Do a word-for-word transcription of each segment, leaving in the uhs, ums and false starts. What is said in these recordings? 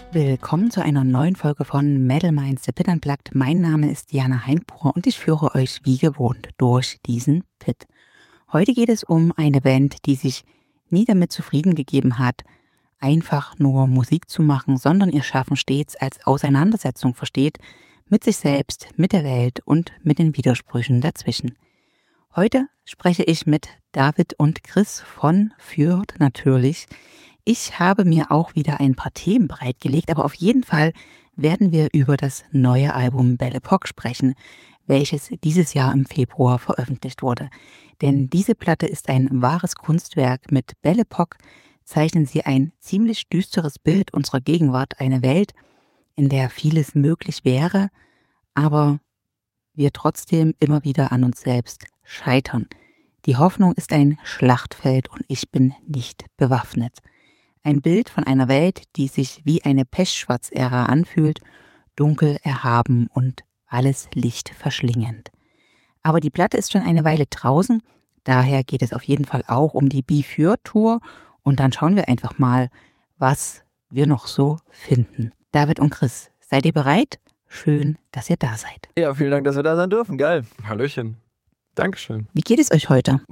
Willkommen zu einer neuen Folge von Metal Minds, der Pit Unplugged. Mein Name ist Diana Heinpur und ich führe euch wie gewohnt durch diesen Pit. Heute geht es um eine Band, die sich nie damit zufrieden gegeben hat, einfach nur Musik zu machen, sondern ihr Schaffen stets als Auseinandersetzung versteht mit sich selbst, mit der Welt und mit den Widersprüchen dazwischen. Heute spreche ich mit David und Chris von Fürth natürlich. Ich habe mir auch wieder ein paar Themen bereitgelegt, aber auf jeden Fall werden wir über das neue Album Belle Epoque sprechen, welches dieses Jahr im Februar veröffentlicht wurde. Denn diese Platte ist ein wahres Kunstwerk. Mit Belle Epoque zeichnen sie ein ziemlich düsteres Bild unserer Gegenwart, eine Welt, in der vieles möglich wäre, aber wir trotzdem immer wieder an uns selbst scheitern. Die Hoffnung ist ein Schlachtfeld und ich bin nicht bewaffnet. Ein Bild von einer Welt, die sich wie eine Pechschwarz-Ära anfühlt, dunkel, erhaben und alles Licht verschlingend. Aber die Platte ist schon eine Weile draußen, daher geht es auf jeden Fall auch um die Be Fürth Tour und dann schauen wir einfach mal, was wir noch so finden. David und Chris, seid ihr bereit? Schön, dass ihr da seid. Ja, vielen Dank, dass wir da sein dürfen. Geil. Hallöchen. Dankeschön. Wie geht es euch heute?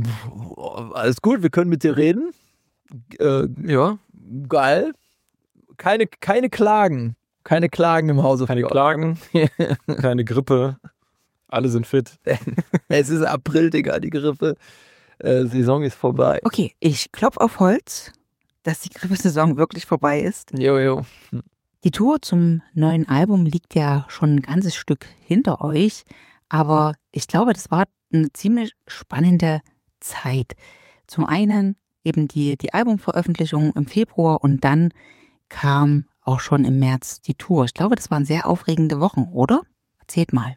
Alles gut, wir können mit dir reden. Äh, ja, geil. Keine, keine Klagen. Keine Klagen im Hause. Keine Klagen, keine Grippe. Alle sind fit. Es ist April, Digga, die Grippe. Äh, Saison ist vorbei. Okay, ich klopfe auf Holz, dass die Grippesaison wirklich vorbei ist. Jo, jo. Die Tour zum neuen Album liegt ja schon ein ganzes Stück hinter euch, aber ich glaube, das war eine ziemlich spannende Zeit. Zum einen eben die, die Albumveröffentlichung im Februar und dann kam auch schon im März die Tour. Ich glaube, das waren sehr aufregende Wochen, oder? Erzählt mal.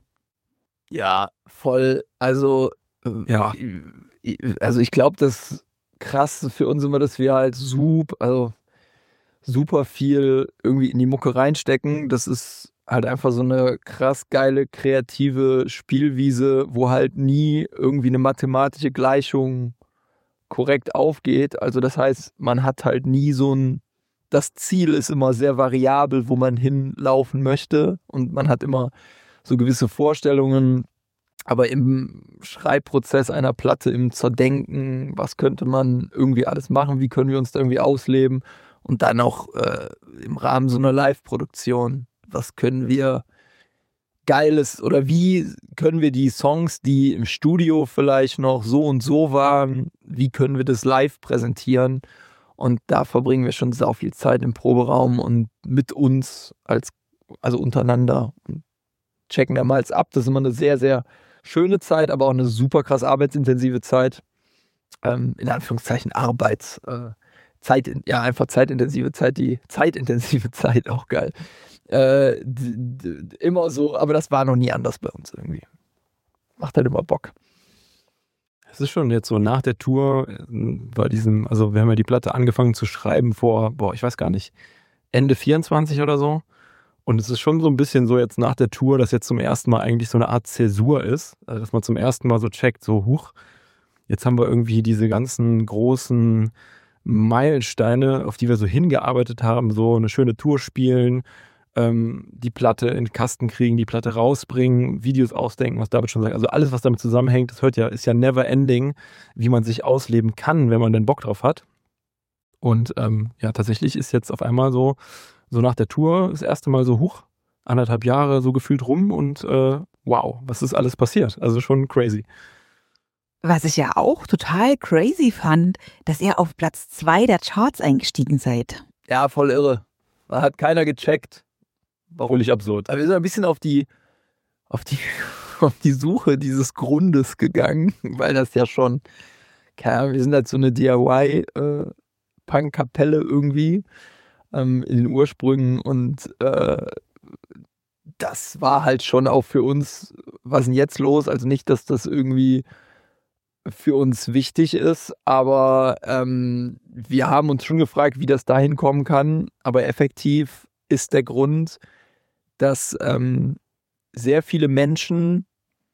Ja, voll. Also, Ja. also ich glaube, das Krasse für uns immer, dass wir halt super, also super viel irgendwie in die Mucke reinstecken. Das ist halt einfach so eine krass geile, kreative Spielwiese, wo halt nie irgendwie eine mathematische Gleichung korrekt aufgeht. Also das heißt, man hat halt nie so ein, das Ziel ist immer sehr variabel, wo man hinlaufen möchte und man hat immer so gewisse Vorstellungen, aber im Schreibprozess einer Platte, im Zerdenken, was könnte man irgendwie alles machen, wie können wir uns da irgendwie ausleben und dann auch äh, im Rahmen so einer Live-Produktion, was können wir Geiles oder wie können wir die Songs, die im Studio vielleicht noch so und so waren, wie können wir das live präsentieren? Und da verbringen wir schon sehr viel Zeit im Proberaum und mit uns, als also untereinander und checken da mal ab. Das ist immer eine sehr, sehr schöne Zeit, aber auch eine super krass arbeitsintensive Zeit. Ähm, in Anführungszeichen Arbeits, äh, Zeit, ja einfach zeitintensive Zeit, die zeitintensive Zeit, auch geil. Äh, d- d- immer so, aber das war noch nie anders bei uns irgendwie. Macht halt immer Bock. Es ist schon jetzt so nach der Tour, bei diesem, also wir haben ja die Platte angefangen zu schreiben vor, boah, ich weiß gar nicht, Ende vierundzwanzig oder so. Und es ist schon so ein bisschen so jetzt nach der Tour, dass jetzt zum ersten Mal eigentlich so eine Art Zäsur ist, also dass man zum ersten Mal so checkt, so huch, jetzt haben wir irgendwie diese ganzen großen Meilensteine, auf die wir so hingearbeitet haben, so eine schöne Tour spielen, ähm, die Platte in den Kasten kriegen, die Platte rausbringen, Videos ausdenken, was David schon sagt. Also alles, was damit zusammenhängt, das hört ja, ist ja never ending, wie man sich ausleben kann, wenn man denn Bock drauf hat. Und ähm, ja, tatsächlich ist jetzt auf einmal so, so nach der Tour das erste Mal so hoch, anderthalb Jahre so gefühlt rum und äh, wow, was ist alles passiert? Also schon crazy. Was ich ja auch total crazy fand, dass ihr auf Platz zwei der Charts eingestiegen seid. Ja, voll irre. Da hat keiner gecheckt. Warum? Völlig absurd. Aber wir sind ein bisschen auf die, auf die, auf die Suche dieses Grundes gegangen, weil das ja schon, keine Ahnung, wir sind halt so eine D I Y-Punk-Kapelle irgendwie ähm, in den Ursprüngen und äh, das war halt schon auch für uns, was ist denn jetzt los? Also nicht, dass das irgendwie für uns wichtig ist, aber ähm, wir haben uns schon gefragt, wie das dahin kommen kann, aber effektiv ist der Grund, dass ähm, sehr viele Menschen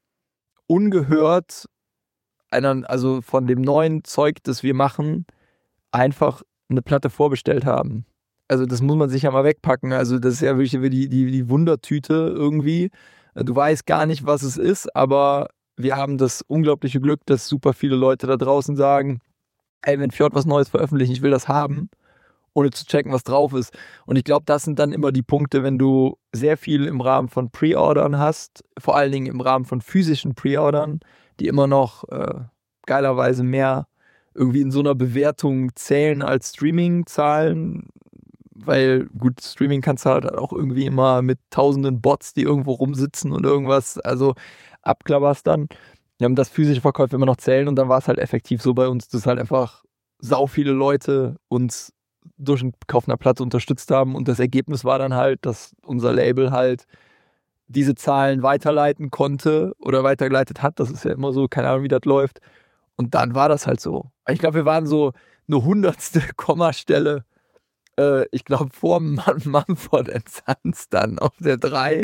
ungehört einer, also von dem neuen Zeug, das wir machen, einfach eine Platte vorbestellt haben. also das muss man sich ja mal wegpacken. Also das ist ja wirklich die, die, die Wundertüte irgendwie. Du weißt gar nicht, was es ist, aber wir haben das unglaubliche Glück, dass super viele Leute da draußen sagen, ey, wenn Fjord was Neues veröffentlicht, ich will das haben, ohne zu checken, was drauf ist. Und ich glaube, das sind dann immer die Punkte, wenn du sehr viel im Rahmen von Pre-Ordern hast, vor allen Dingen im Rahmen von physischen Pre-Ordern, die immer noch äh, geilerweise mehr irgendwie in so einer Bewertung zählen als Streaming-Zahlen, weil gut, Streaming kannst du halt auch irgendwie immer mit tausenden Bots, die irgendwo rumsitzen und irgendwas, also abklapperst dann. Wir haben das physische Verkäufe immer noch zählen und dann war es halt effektiv so bei uns, dass halt einfach sau viele Leute uns durch den Kauf einer Platte unterstützt haben und das Ergebnis war dann halt, dass unser Label halt diese Zahlen weiterleiten konnte oder weitergeleitet hat. Das ist ja immer so, keine Ahnung, wie das läuft. Und dann war das halt so. Ich glaube, wir waren so eine hundertste Kommastelle, äh, ich glaube, vor Mumford and Sons dann auf der drei.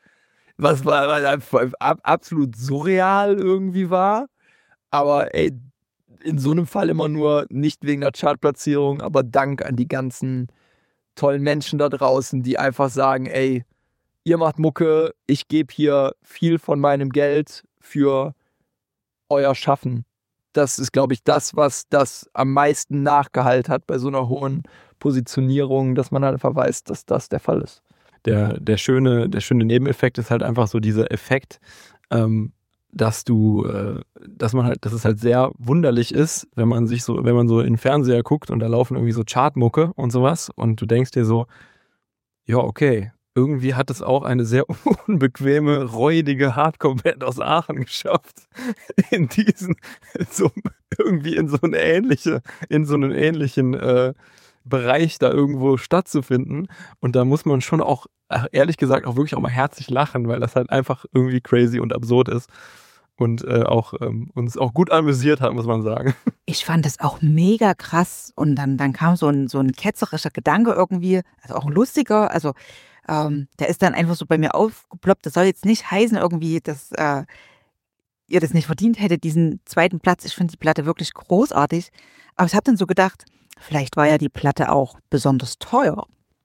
Was war, was absolut surreal irgendwie war. Aber ey, in so einem Fall immer nur nicht wegen der Chartplatzierung, aber Dank an die ganzen tollen Menschen da draußen, die einfach sagen, ey, ihr macht Mucke, ich gebe hier viel von meinem Geld für euer Schaffen. Das ist, glaube ich, das, was das am meisten Nachgehalt hat bei so einer hohen Positionierung, dass man halt einfach weiß, dass das der Fall ist. Der, der, schöne, der schöne Nebeneffekt ist halt einfach so dieser Effekt, ähm, dass du, äh, dass man halt, dass es halt sehr wunderlich ist, wenn man sich so, wenn man so in den Fernseher guckt und da laufen irgendwie so Chartmucke und sowas und du denkst dir so, ja, okay, irgendwie hat es auch eine sehr unbequeme, räudige Hardcore-Band aus Aachen geschafft, in diesen, so, irgendwie in so eine ähnliche, in so einen ähnlichen äh, Bereich da irgendwo stattzufinden. Und da muss man schon auch, ehrlich gesagt, auch wirklich auch mal herzlich lachen, weil das halt einfach irgendwie crazy und absurd ist. Und äh, auch ähm, uns auch gut amüsiert hat, muss man sagen. Ich fand das auch mega krass. Und dann, dann kam so ein, so ein ketzerischer Gedanke irgendwie, also auch ein lustiger, also Ähm, der ist dann einfach so bei mir aufgeploppt. Das soll jetzt nicht heißen irgendwie, dass äh, ihr das nicht verdient hättet, diesen zweiten Platz. Ich finde die Platte wirklich großartig. Aber ich habe dann so gedacht, vielleicht war ja die Platte auch besonders teuer.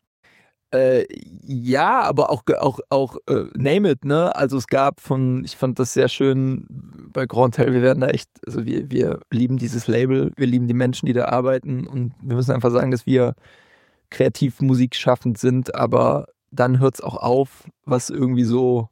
Äh, ja, aber auch, auch, auch äh, name it, ne? Also es gab von, ich fand das sehr schön bei Grand Hotel, wir werden da echt, also wir, wir lieben dieses Label, wir lieben die Menschen, die da arbeiten und wir müssen einfach sagen, dass wir kreativ musikschaffend sind, aber dann hört es auch auf, was irgendwie so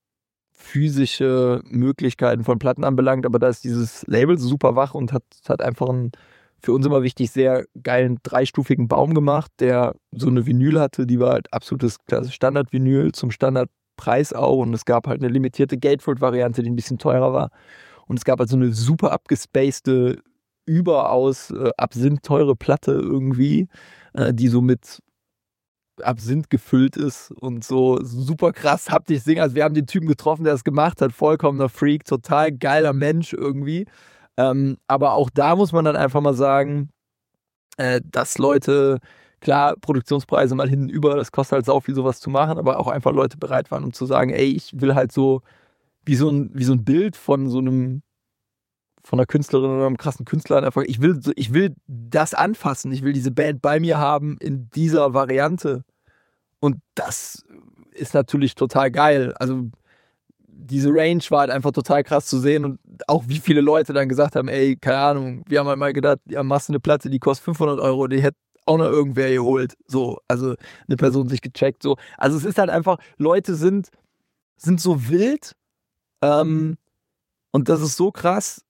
physische Möglichkeiten von Platten anbelangt. Aber da ist dieses Label super wach und hat, hat einfach einen, für uns immer wichtig, sehr geilen dreistufigen Baum gemacht, der so eine Vinyl hatte, die war halt absolutes Standard-Vinyl zum Standardpreis auch. Und es gab halt eine limitierte Gatefold-Variante, die ein bisschen teurer war. Und es gab halt so eine super abgespacede, überaus äh, absinth teure Platte irgendwie, äh, die so mit Absinth gefüllt ist und so super krass haptisch singen. Also wir haben den Typen getroffen, der das gemacht hat, vollkommener Freak, total geiler Mensch irgendwie. Ähm, aber auch da muss man dann einfach mal sagen, äh, dass Leute, klar, Produktionspreise mal hintenüber, das kostet halt sau viel sowas zu machen, aber auch einfach Leute bereit waren, um zu sagen, ey, ich will halt so wie so ein, wie so ein Bild von so einem von einer Künstlerin oder einem krassen Künstler einfach, ich will, ich will das anfassen, ich will diese Band bei mir haben in dieser Variante und das ist natürlich total geil, also diese Range war halt einfach total krass zu sehen und auch wie viele Leute dann gesagt haben, ey, keine Ahnung, wir haben halt mal gedacht, ja, machst du eine Platte, die kostet fünfhundert Euro, die hätte auch noch irgendwer geholt, so, also eine Person sich gecheckt, so, also es ist halt einfach, Leute sind, sind so wild ähm, und das ist so krass,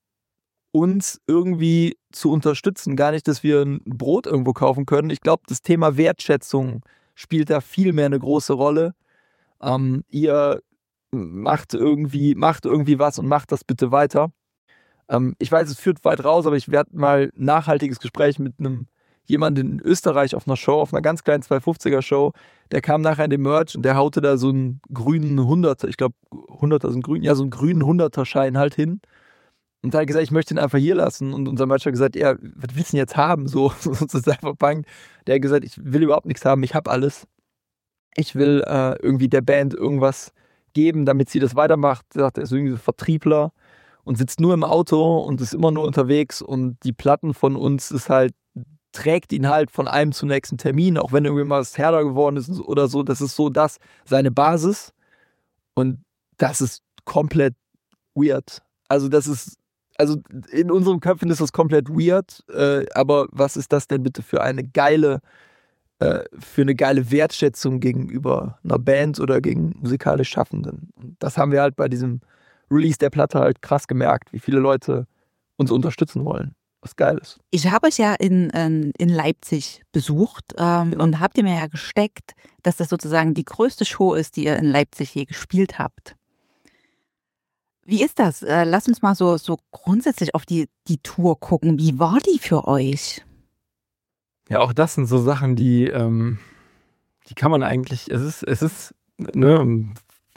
uns irgendwie zu unterstützen. Gar nicht, dass wir ein Brot irgendwo kaufen können. Ich glaube, das Thema Wertschätzung spielt da viel mehr eine große Rolle. Ähm, ihr macht irgendwie, macht irgendwie was und macht das bitte weiter. Ähm, ich weiß, es führt weit raus, aber ich werde mal ein nachhaltiges Gespräch mit einem jemanden in Österreich auf einer Show, auf einer ganz kleinen zweihundertfünfziger Show, der kam nachher in den Merch und der haute da so einen grünen Hunderter, ich glaube Hunderter sind grün, ja so einen grünen Hunderter-Schein halt hin. Und da hat er gesagt, ich möchte ihn einfach hier lassen. Und unser Merch hat gesagt, ja, was willst du denn jetzt haben? So, sonst ist einfach Punk. Der hat gesagt, ich will überhaupt nichts haben, ich habe alles. Ich will äh, irgendwie der Band irgendwas geben, damit sie das weitermacht. Er sagt, er ist irgendwie so Vertriebler und sitzt nur im Auto und ist immer nur unterwegs. Und die Platten von uns ist halt trägt ihn halt von einem zum nächsten Termin, auch wenn irgendwie mal was härter geworden ist oder so. Das ist so das, seine Basis. Und das ist komplett weird. Also das ist, also in unseren Köpfen ist das komplett weird, äh, aber was ist das denn bitte für eine geile, äh, für eine geile Wertschätzung gegenüber einer Band oder gegen musikalisch Schaffenden? Und das haben wir halt bei diesem Release der Platte halt krass gemerkt, wie viele Leute uns unterstützen wollen. Was geil ist. Ich habe euch ja in, in, in Leipzig besucht ähm, Genau. und habt ihr mir ja gesteckt, dass das sozusagen die größte Show ist, die ihr in Leipzig je gespielt habt. Wie ist das? Äh, lasst uns mal so, so grundsätzlich auf die, die Tour gucken. Wie war die für euch? Ja, auch das sind so Sachen, die, ähm, die kann man eigentlich, es ist, es ist, ne,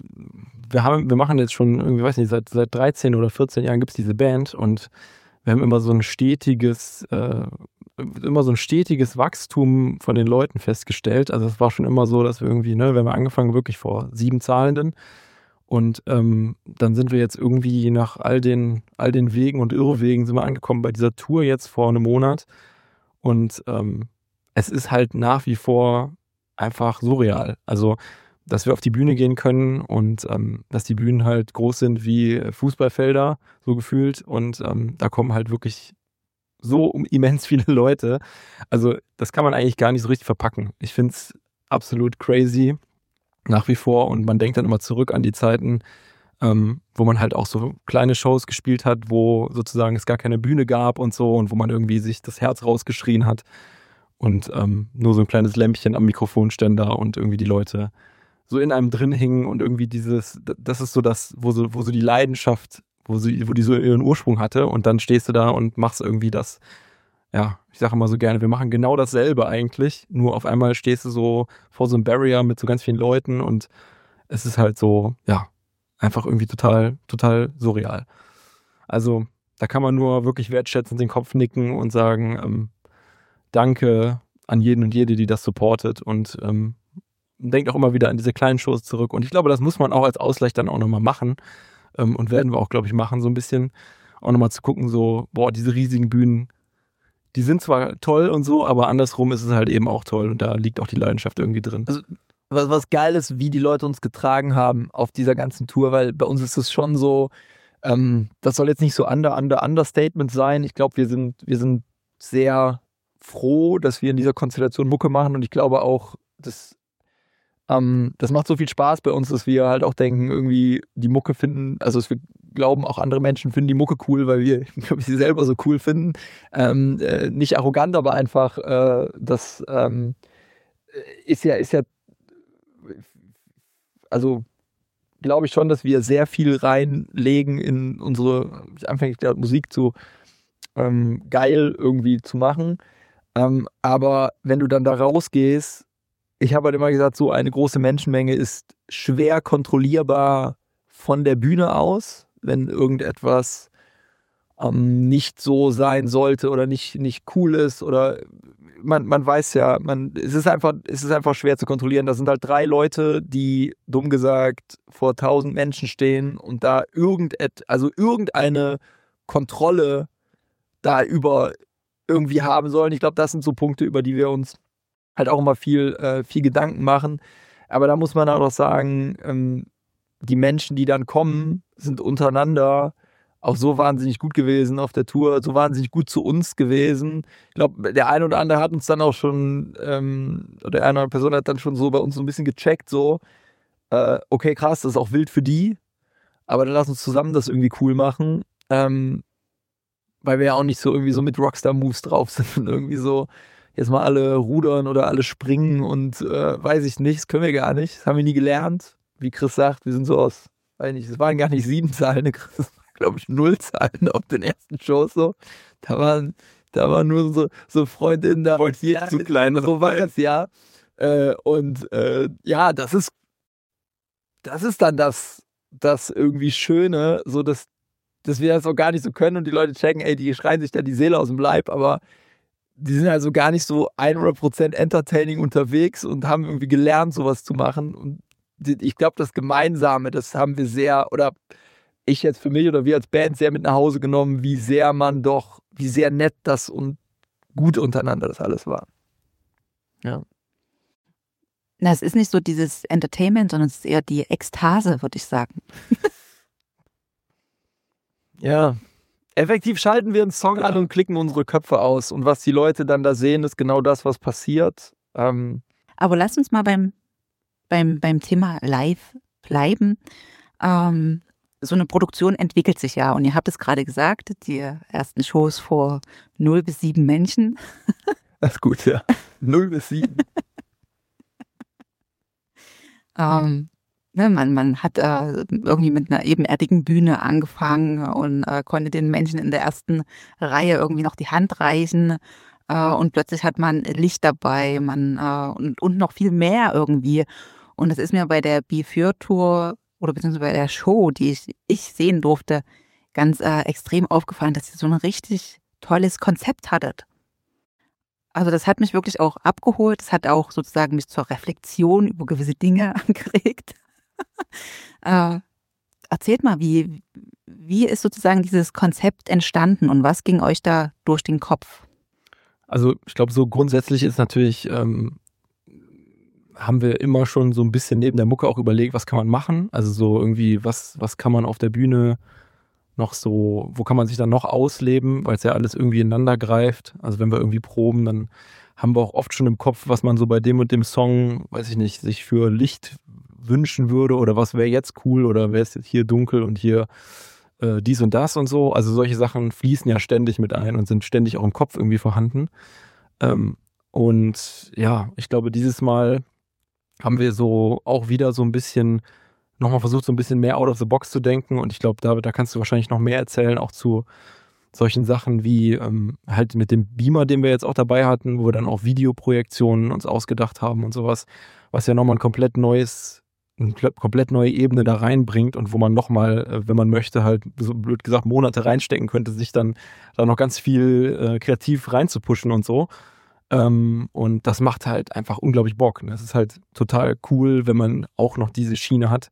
wir haben, wir machen jetzt schon irgendwie, weiß nicht, seit, seit dreizehn oder vierzehn Jahren gibt es diese Band und wir haben immer so ein stetiges, äh, immer so ein stetiges Wachstum von den Leuten festgestellt. Also es war schon immer so, dass wir irgendwie, ne, wir haben angefangen wirklich vor sieben Zahlenden und ähm, dann sind wir jetzt irgendwie nach all den, all den Wegen und Irrwegen sind wir angekommen bei dieser Tour jetzt vor einem Monat und ähm, es ist halt nach wie vor einfach surreal. Also dass wir auf die Bühne gehen können und ähm, dass die Bühnen halt groß sind wie Fußballfelder, so gefühlt. Und ähm, da kommen halt wirklich so immens viele Leute. Also das kann man eigentlich gar nicht so richtig verpacken. Ich finde es absolut crazy nach wie vor. Und man denkt dann immer zurück an die Zeiten, ähm, wo man halt auch so kleine Shows gespielt hat, wo sozusagen es gar keine Bühne gab und so und wo man irgendwie sich das Herz rausgeschrien hat. Und ähm, nur so ein kleines Lämpchen am Mikrofonständer und irgendwie die Leute so in einem drin hingen und irgendwie dieses, das ist so das, wo so, wo so die Leidenschaft, wo, sie, wo die so ihren Ursprung hatte und dann stehst du da und machst irgendwie das, ja, ich sage immer so gerne, wir machen genau dasselbe eigentlich, nur auf einmal stehst du so vor so einem Barrier mit so ganz vielen Leuten und es ist halt so, ja, einfach irgendwie total, total surreal. Also da kann man nur wirklich wertschätzend den Kopf nicken und sagen, ähm, danke an jeden und jede, die das supportet und ähm, denkt auch immer wieder an diese kleinen Shows zurück. Und ich glaube, das muss man auch als Ausgleich dann auch nochmal machen. Ähm, und werden wir auch, glaube ich, machen, so ein bisschen. Auch nochmal zu gucken, so, boah, diese riesigen Bühnen, die sind zwar toll und so, aber andersrum ist es halt eben auch toll. Und da liegt auch die Leidenschaft irgendwie drin. Also, was, was geil ist, wie die Leute uns getragen haben auf dieser ganzen Tour, weil bei uns ist es schon so, ähm, das soll jetzt nicht so under, under, Understatement sein. Ich glaube, wir sind, wir sind sehr froh, dass wir in dieser Konstellation Mucke machen. Und ich glaube auch, dass Ähm, das macht so viel Spaß bei uns, dass wir halt auch denken, irgendwie die Mucke finden, also dass wir glauben, auch andere Menschen finden die Mucke cool, weil wir, glaube ich, sie selber so cool finden. Ähm, äh, nicht arrogant, aber einfach, äh, das ähm, ist ja, ist ja, also glaube ich schon, dass wir sehr viel reinlegen in unsere, anfänglich der Musik zu ähm, geil irgendwie zu machen. Ähm, aber wenn du dann da rausgehst, ich habe halt immer gesagt, so eine große Menschenmenge ist schwer kontrollierbar von der Bühne aus, wenn irgendetwas ähm, nicht so sein sollte oder nicht, nicht cool ist oder man, man weiß ja, man, es ist einfach, es ist einfach schwer zu kontrollieren. Da sind halt drei Leute, die, dumm gesagt, vor tausend Menschen stehen und da irgendet, also irgendeine Kontrolle da über irgendwie haben sollen. Ich glaube, das sind so Punkte, über die wir uns halt auch immer viel, äh, viel Gedanken machen. Aber da muss man auch sagen, ähm, die Menschen, die dann kommen, sind untereinander auch so wahnsinnig gut gewesen auf der Tour, so wahnsinnig gut zu uns gewesen. Ich glaube, der eine oder andere hat uns dann auch schon, ähm, oder der eine oder andere Person hat dann schon so bei uns so ein bisschen gecheckt, so, äh, okay, krass, das ist auch wild für die, aber dann lass uns zusammen das irgendwie cool machen, ähm, weil wir ja auch nicht so irgendwie so mit Rockstar-Moves drauf sind und irgendwie so jetzt mal alle rudern oder alle springen und äh, weiß ich nicht, das können wir gar nicht, das haben wir nie gelernt. Wie Chris sagt, wir sind so aus, weiß nicht, es waren gar nicht sieben Zahlen, Chris, glaube ich, null Zahlen auf den ersten Shows so. Da waren, da waren nur so, so Freundinnen da. Wollte ja, zu klein. So war das, ja. Äh, und äh, ja, das ist, das ist dann das, das irgendwie Schöne, so dass, dass wir das auch gar nicht so können und die Leute checken, ey, die schreien sich da die Seele aus dem Leib, aber die sind also gar nicht so hundert Prozent entertaining unterwegs und haben irgendwie gelernt, sowas zu machen. Und ich glaube, das Gemeinsame, das haben wir sehr, oder ich jetzt für mich oder wir als Band sehr mit nach Hause genommen, wie sehr man doch, wie sehr nett das und gut untereinander das alles war. Ja. Na, es ist nicht so dieses Entertainment, sondern es ist eher die Ekstase, würde ich sagen. Ja, effektiv schalten wir einen Song an und klicken unsere Köpfe aus. Und was die Leute dann da sehen, ist genau das, was passiert. Ähm, Aber lass uns mal beim, beim, beim Thema Live bleiben. Ähm, so eine Produktion entwickelt sich ja. Und ihr habt es gerade gesagt, die ersten Shows vor null bis sieben Menschen. Das ist gut, ja. null bis sieben. ähm, ne, man, man hat äh, irgendwie mit einer ebenerdigen Bühne angefangen und äh, konnte den Menschen in der ersten Reihe irgendwie noch die Hand reichen. Äh, und plötzlich hat man Licht dabei man, äh, und, und noch viel mehr irgendwie. Und das ist mir bei der Be vier Tour oder beziehungsweise bei der Show, die ich, ich sehen durfte, ganz äh, extrem aufgefallen, dass ihr so ein richtig tolles Konzept hattet. Also das hat mich wirklich auch abgeholt. Das hat auch sozusagen mich zur Reflexion über gewisse Dinge angeregt. äh, erzählt mal, wie, wie ist sozusagen dieses Konzept entstanden und was ging euch da durch den Kopf? Also ich glaube, so grundsätzlich ist natürlich, ähm, haben wir immer schon so ein bisschen neben der Mucke auch überlegt, was kann man machen? Also so irgendwie, was, was kann man auf der Bühne noch so, wo kann man sich dann noch ausleben, weil es ja alles irgendwie ineinander greift. Also wenn wir irgendwie proben, dann haben wir auch oft schon im Kopf, was man so bei dem und dem Song, weiß ich nicht, sich für Licht wünschen würde oder was wäre jetzt cool oder wäre es jetzt hier dunkel und hier äh, dies und das und so. Also solche Sachen fließen ja ständig mit ein und sind ständig auch im Kopf irgendwie vorhanden. Ähm, und ja, ich glaube, dieses Mal haben wir so auch wieder so ein bisschen nochmal versucht, so ein bisschen mehr out of the box zu denken und ich glaube, David, da kannst du wahrscheinlich noch mehr erzählen, auch zu solchen Sachen wie ähm, halt mit dem Beamer, den wir jetzt auch dabei hatten, wo wir dann auch Videoprojektionen uns ausgedacht haben und sowas, was ja nochmal ein komplett neues, eine komplett neue Ebene da reinbringt und wo man nochmal, äh, wenn man möchte, halt so blöd gesagt Monate reinstecken könnte, sich dann da noch ganz viel äh, kreativ reinzupushen und so. Ähm, und das macht halt einfach unglaublich Bock. Ne? Es ist halt total cool, wenn man auch noch diese Schiene hat.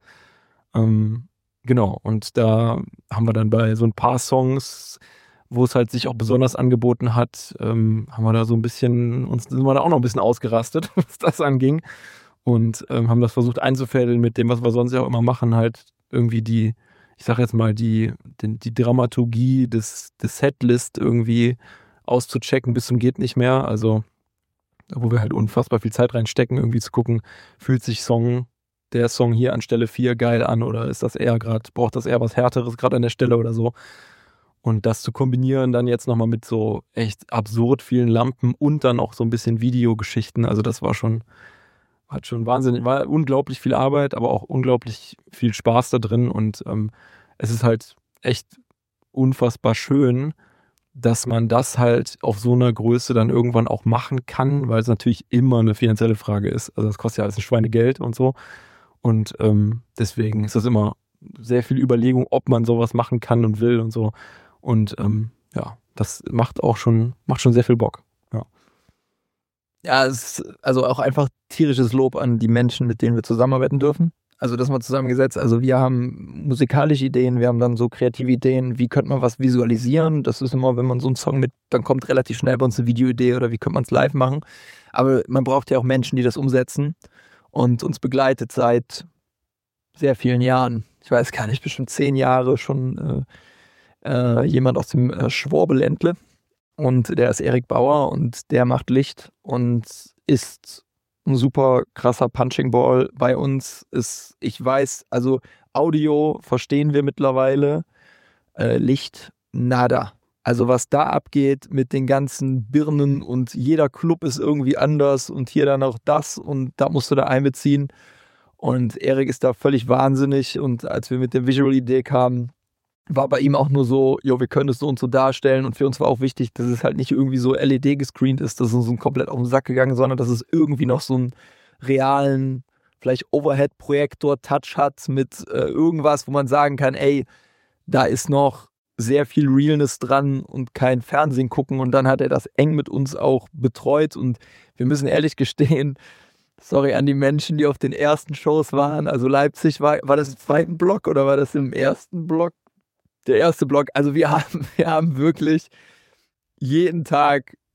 Ähm, genau, und da haben wir dann bei so ein paar Songs, wo es halt sich auch besonders angeboten hat, ähm, haben wir da so ein bisschen, uns sind wir da auch noch ein bisschen ausgerastet, was das anging. Und ähm, haben das versucht einzufädeln mit dem, was wir sonst ja auch immer machen, halt irgendwie die, ich sag jetzt mal, die, die, die Dramaturgie des, des Setlist irgendwie auszuchecken bis zum geht nicht mehr, also wo wir halt unfassbar viel Zeit reinstecken, irgendwie zu gucken, fühlt sich Song, der Song hier an Stelle vier geil an oder ist das eher gerade, braucht das eher was Härteres gerade an der Stelle oder so. Und das zu kombinieren dann jetzt nochmal mit so echt absurd vielen Lampen und dann auch so ein bisschen Videogeschichten, also das war schon, hat schon wahnsinnig, war unglaublich viel Arbeit, aber auch unglaublich viel Spaß da drin und ähm, es ist halt echt unfassbar schön, dass man das halt auf so einer Größe dann irgendwann auch machen kann, weil es natürlich immer eine finanzielle Frage ist. Also das kostet ja alles ein Schweinegeld und so. Und ähm, deswegen ist das immer sehr viel Überlegung, ob man sowas machen kann und will und so. Und ähm, ja, das macht auch schon, macht schon sehr viel Bock. Ja, ja, es ist also auch einfach tierisches Lob an die Menschen, mit denen wir zusammenarbeiten dürfen. Also das mal zusammengesetzt, also wir haben musikalische Ideen, wir haben dann so kreative Ideen, wie könnte man was visualisieren, das ist immer, wenn man so einen Song mit, dann kommt relativ schnell bei uns eine Videoidee oder wie könnte man es live machen, aber man braucht ja auch Menschen, die das umsetzen und uns begleitet seit sehr vielen Jahren, ich weiß gar nicht, bestimmt zehn Jahre schon äh, äh, jemand aus dem äh, Schwabeländle und der ist Erik Bauer und der macht Licht und ist ein super krasser Punching Ball bei uns ist, ich weiß, also Audio verstehen wir mittlerweile, äh, Licht, nada. Also was da abgeht mit den ganzen Birnen und jeder Club ist irgendwie anders und hier dann auch das und da musst du da einbeziehen und Erik ist da völlig wahnsinnig und als wir mit der Visual-Idee kamen, war bei ihm auch nur so, jo, wir können es so und so darstellen und für uns war auch wichtig, dass es halt nicht irgendwie so L E D gescreent ist, dass es uns komplett auf den Sack gegangen, sondern dass es irgendwie noch so einen realen, vielleicht Overhead-Projektor-Touch hat mit äh, irgendwas, wo man sagen kann, ey, da ist noch sehr viel Realness dran und kein Fernsehen gucken und dann hat er das eng mit uns auch betreut und wir müssen ehrlich gestehen, sorry an die Menschen, die auf den ersten Shows waren, also Leipzig, war, war das im zweiten Block oder war das im ersten Block? Der erste Block, also wir haben, wir haben wirklich jeden Tag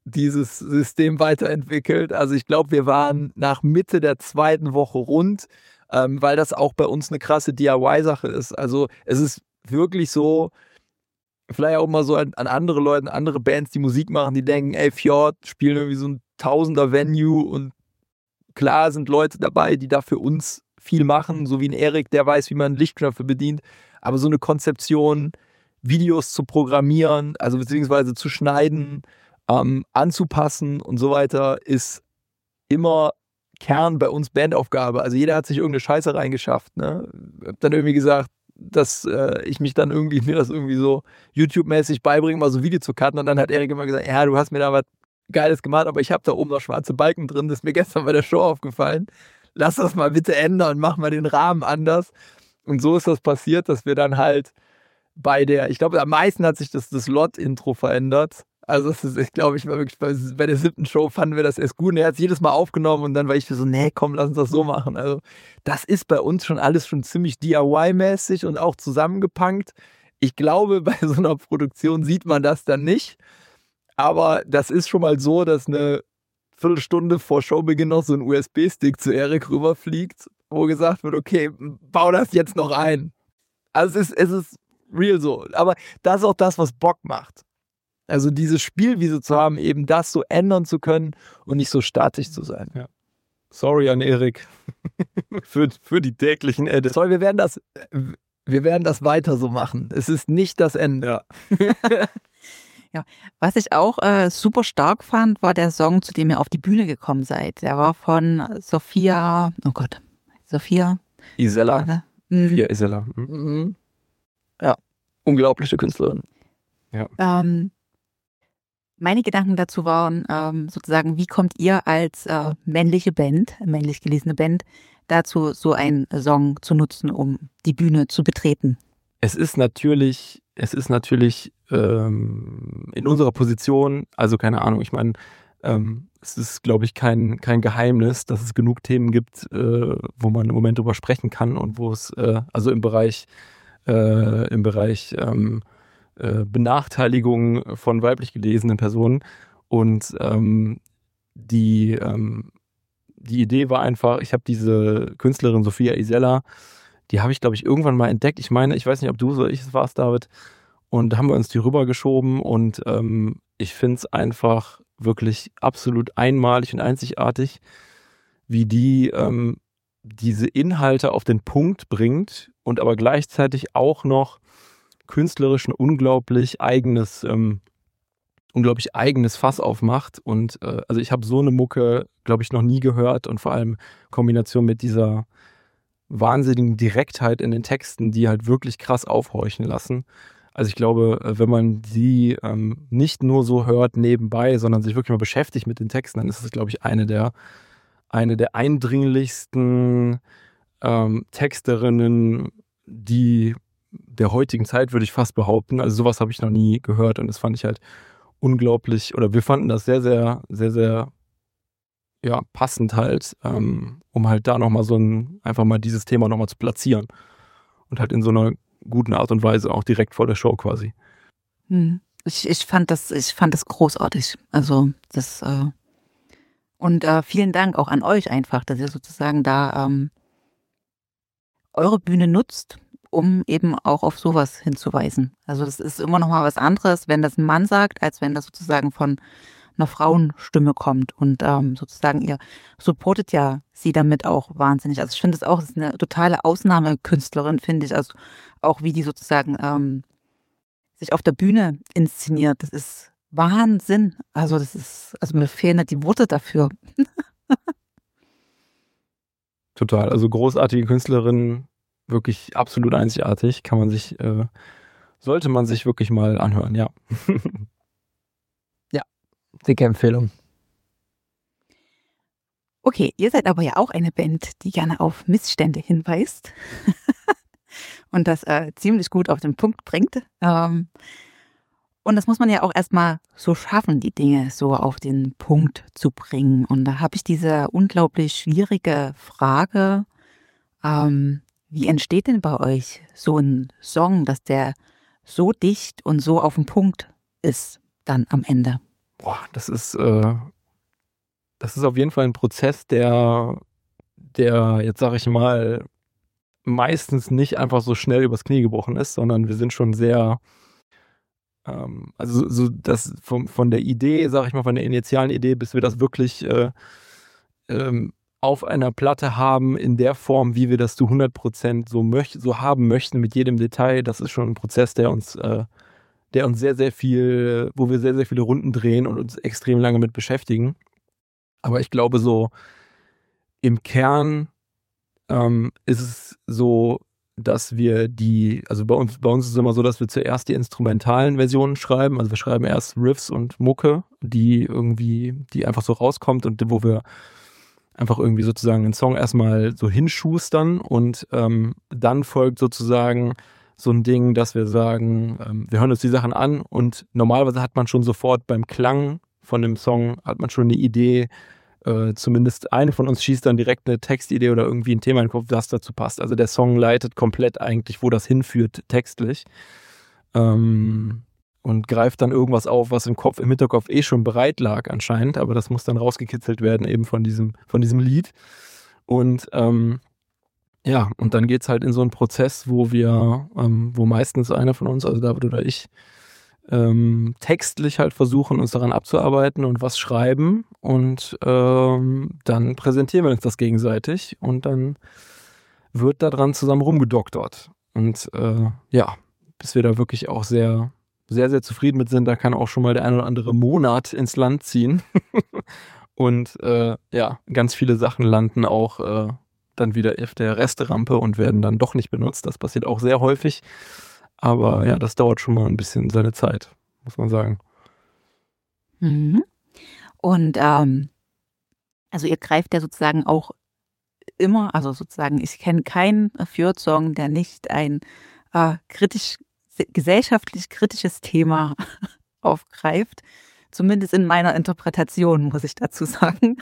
dieses System weiterentwickelt. Also ich glaube, wir waren nach Mitte der zweiten Woche rund, ähm, weil das auch bei uns eine krasse D I Y-Sache ist. Also es ist wirklich so, vielleicht auch mal so an, an andere Leute, andere Bands, die Musik machen, die denken, ey, Fjord spielen irgendwie so ein Tausender-Venue und klar sind Leute dabei, die da für uns viel machen, so wie ein Erik, der weiß, wie man Lichtknöpfe bedient, aber so eine Konzeption, Videos zu programmieren, also beziehungsweise zu schneiden, ähm, anzupassen und so weiter, ist immer Kern bei uns Bandaufgabe. Also jeder hat sich irgendeine Scheiße reingeschafft. Ne? Hab dann irgendwie gesagt, dass äh, ich mich dann irgendwie, mir das irgendwie so YouTube-mäßig beibringe, mal so ein Video zu cutten. Und dann hat Erik immer gesagt, ja, du hast mir da was Geiles gemacht, aber ich habe da oben noch schwarze Balken drin. Das ist mir gestern bei der Show aufgefallen. Lass das mal bitte ändern, mach mal den Rahmen anders. Und so ist das passiert, dass wir dann halt bei der, ich glaube, am meisten hat sich das, das Lot-Intro verändert. Also das ist, ich glaube, ich war wirklich bei, bei der siebten Show fanden wir das erst gut und er hat es jedes Mal aufgenommen und dann war ich so, nee, komm, lass uns das so machen. Also das ist bei uns schon alles schon ziemlich D I Y-mäßig und auch zusammengepunkt. Ich glaube, bei so einer Produktion sieht man das dann nicht, aber das ist schon mal so, dass eine Viertelstunde vor Showbeginn noch so ein U S B-Stick zu Erik rüberfliegt, wo gesagt wird, okay, bau das jetzt noch ein. Also es ist, es ist real so, aber das ist auch das, was Bock macht. Also diese Spielwiese zu haben, eben das so ändern zu können und nicht so statisch zu sein. Ja. Sorry an Erik für, für die täglichen Edits. Sorry, wir werden das, wir werden das weiter so machen. Es ist nicht das Ende. Ja. Ja, was ich auch äh, super stark fand, war der Song, zu dem ihr auf die Bühne gekommen seid. Der war von Sophia, oh Gott, Sophia Isella. Mhm. Ja, Isella. Mhm. Mhm. Ja, unglaubliche Künstlerin. Ja. Ähm, meine Gedanken dazu waren ähm, sozusagen, wie kommt ihr als äh, männliche Band, männlich gelesene Band, dazu, so einen Song zu nutzen, um die Bühne zu betreten? Es ist natürlich, es ist natürlich ähm, in unserer Position, also keine Ahnung, ich meine, ähm, es ist, glaube ich, kein, kein Geheimnis, dass es genug Themen gibt, äh, wo man im Moment drüber sprechen kann und wo es, äh, also im Bereich, äh, im Bereich ähm, äh, Benachteiligung von weiblich gelesenen Personen. Und ähm, die, ähm, die Idee war einfach, ich habe diese Künstlerin Sophia Isella, die habe ich, glaube ich, irgendwann mal entdeckt. Ich meine, ich weiß nicht, ob du oder ich es warst, David. Und da haben wir uns die rübergeschoben und ähm, ich finde es einfach wirklich absolut einmalig und einzigartig, wie die ähm, diese Inhalte auf den Punkt bringt und aber gleichzeitig auch noch künstlerisch ein unglaublich eigenes, ähm, unglaublich eigenes Fass aufmacht. Und äh, also ich habe so eine Mucke, glaube ich, noch nie gehört und vor allem in Kombination mit dieser wahnsinnigen Direktheit in den Texten, die halt wirklich krass aufhorchen lassen. Also ich glaube, wenn man sie ähm, nicht nur so hört nebenbei, sondern sich wirklich mal beschäftigt mit den Texten, dann ist es, glaube ich, eine der, eine der eindringlichsten ähm, Texterinnen, die der heutigen Zeit, würde ich fast behaupten. Also sowas habe ich noch nie gehört und das fand ich halt unglaublich, oder wir fanden das sehr, sehr, sehr, sehr ja, passend halt, ähm, um halt da nochmal so ein, einfach mal dieses Thema nochmal zu platzieren. Und halt in so einer guten Art und Weise, auch direkt vor der Show quasi. Hm. Ich, ich fand das, ich fand das großartig. Also das äh und äh, vielen Dank auch an euch einfach, dass ihr sozusagen da ähm, eure Bühne nutzt, um eben auch auf sowas hinzuweisen. Also das ist immer noch mal was anderes, wenn das ein Mann sagt, als wenn das sozusagen von einer Frauenstimme kommt. Und ähm, sozusagen ihr supportet ja sie damit auch wahnsinnig. Also ich finde es auch, das ist eine totale Ausnahmekünstlerin, finde ich. Also auch wie die sozusagen ähm, sich auf der Bühne inszeniert. Das ist Wahnsinn. Also das ist, also mir fehlen halt die Worte dafür. Total. Also großartige Künstlerin, wirklich absolut einzigartig. Kann man sich, äh, sollte man sich wirklich mal anhören, ja. Dicke Empfehlung. Okay, ihr seid aber ja auch eine Band, die gerne auf Missstände hinweist und das äh, ziemlich gut auf den Punkt bringt. Ähm, und das muss man ja auch erstmal so schaffen, die Dinge so auf den Punkt zu bringen. Und da habe ich diese unglaublich schwierige Frage, ähm, wie entsteht denn bei euch so ein Song, dass der so dicht und so auf den Punkt ist dann am Ende? boah, das ist, äh, das ist auf jeden Fall ein Prozess, der, der jetzt sage ich mal, meistens nicht einfach so schnell übers Knie gebrochen ist, sondern wir sind schon sehr, ähm, also so das vom, von der Idee, sage ich mal, von der initialen Idee, bis wir das wirklich äh, ähm, auf einer Platte haben, in der Form, wie wir das zu hundert Prozent so, möcht- so haben möchten, mit jedem Detail, das ist schon ein Prozess, der uns, äh, der uns sehr, sehr viel, wo wir sehr, sehr viele Runden drehen und uns extrem lange mit beschäftigen. Aber ich glaube, so im Kern ähm, ist es so, dass wir die, also bei uns, bei uns ist es immer so, dass wir zuerst die instrumentalen Versionen schreiben. Also wir schreiben erst Riffs und Mucke, die irgendwie, die einfach so rauskommt und wo wir einfach irgendwie sozusagen den Song erstmal so hinschustern und ähm, dann folgt sozusagen so ein Ding, dass wir sagen, ähm, wir hören uns die Sachen an und normalerweise hat man schon sofort beim Klang von dem Song, hat man schon eine Idee, äh, zumindest eine von uns schießt dann direkt eine Textidee oder irgendwie ein Thema in den Kopf, das dazu passt. Also der Song leitet komplett eigentlich, wo das hinführt, textlich. Ähm, und greift dann irgendwas auf, was im Kopf, im Hinterkopf eh schon bereit lag anscheinend, aber das muss dann rausgekitzelt werden eben von diesem, von diesem Lied. Und ähm, ja, und dann geht's halt in so einen Prozess, wo wir, ähm, wo meistens einer von uns, also David oder ich, ähm, textlich halt versuchen, uns daran abzuarbeiten und was schreiben und ähm, dann präsentieren wir uns das gegenseitig und dann wird da dran zusammen rumgedoktort. Und äh, ja, bis wir da wirklich auch sehr sehr, sehr zufrieden mit sind, da kann auch schon mal der ein oder andere Monat ins Land ziehen. Und äh, ja, ganz viele Sachen landen auch äh, dann wieder auf der Resterampe und werden dann doch nicht benutzt. Das passiert auch sehr häufig. Aber ja, das dauert schon mal ein bisschen seine Zeit, muss man sagen. Mhm. Und ähm, also ihr greift ja sozusagen auch immer, also sozusagen, ich kenne keinen Fjord-Song, der nicht ein äh, kritisch gesellschaftlich kritisches Thema aufgreift. Zumindest in meiner Interpretation, muss ich dazu sagen.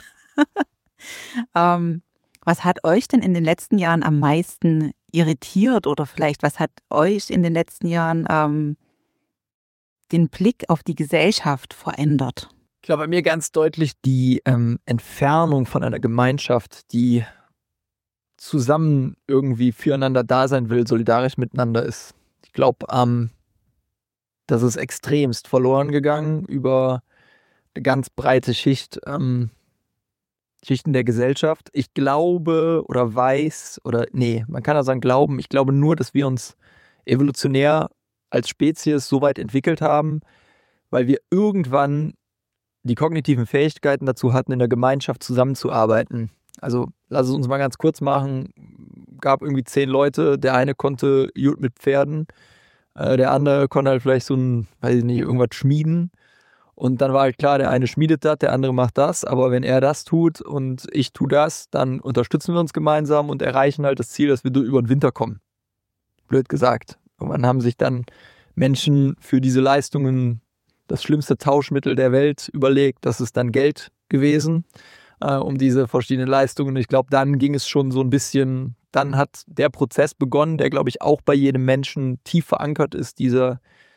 ähm, was hat euch denn in den letzten Jahren am meisten irritiert oder vielleicht was hat euch in den letzten Jahren ähm, den Blick auf die Gesellschaft verändert? Ich glaube, bei mir ganz deutlich die ähm, Entfernung von einer Gemeinschaft, die zusammen irgendwie füreinander da sein will, solidarisch miteinander ist. Ich glaube, ähm, das ist extremst verloren gegangen über eine ganz breite Schicht, ähm, Schichten der Gesellschaft. Ich glaube oder weiß, oder nee, man kann ja sagen glauben, ich glaube nur, dass wir uns evolutionär als Spezies so weit entwickelt haben, weil wir irgendwann die kognitiven Fähigkeiten dazu hatten, in der Gemeinschaft zusammenzuarbeiten. Also lass es uns mal ganz kurz machen. Gab irgendwie zehn Leute, der eine konnte gut mit Pferden, äh, der andere konnte halt vielleicht so ein, weiß ich nicht, irgendwas schmieden. Und dann war halt klar, der eine schmiedet das, der andere macht das, aber wenn er das tut und ich tue das, dann unterstützen wir uns gemeinsam und erreichen halt das Ziel, dass wir über den Winter kommen. Blöd gesagt. Und dann haben sich dann Menschen für diese Leistungen das schlimmste Tauschmittel der Welt überlegt, das ist dann Geld gewesen, äh, um diese verschiedenen Leistungen. Ich glaube, dann ging es schon so ein bisschen, dann hat der Prozess begonnen, der, glaube ich, auch bei jedem Menschen tief verankert ist, dieser,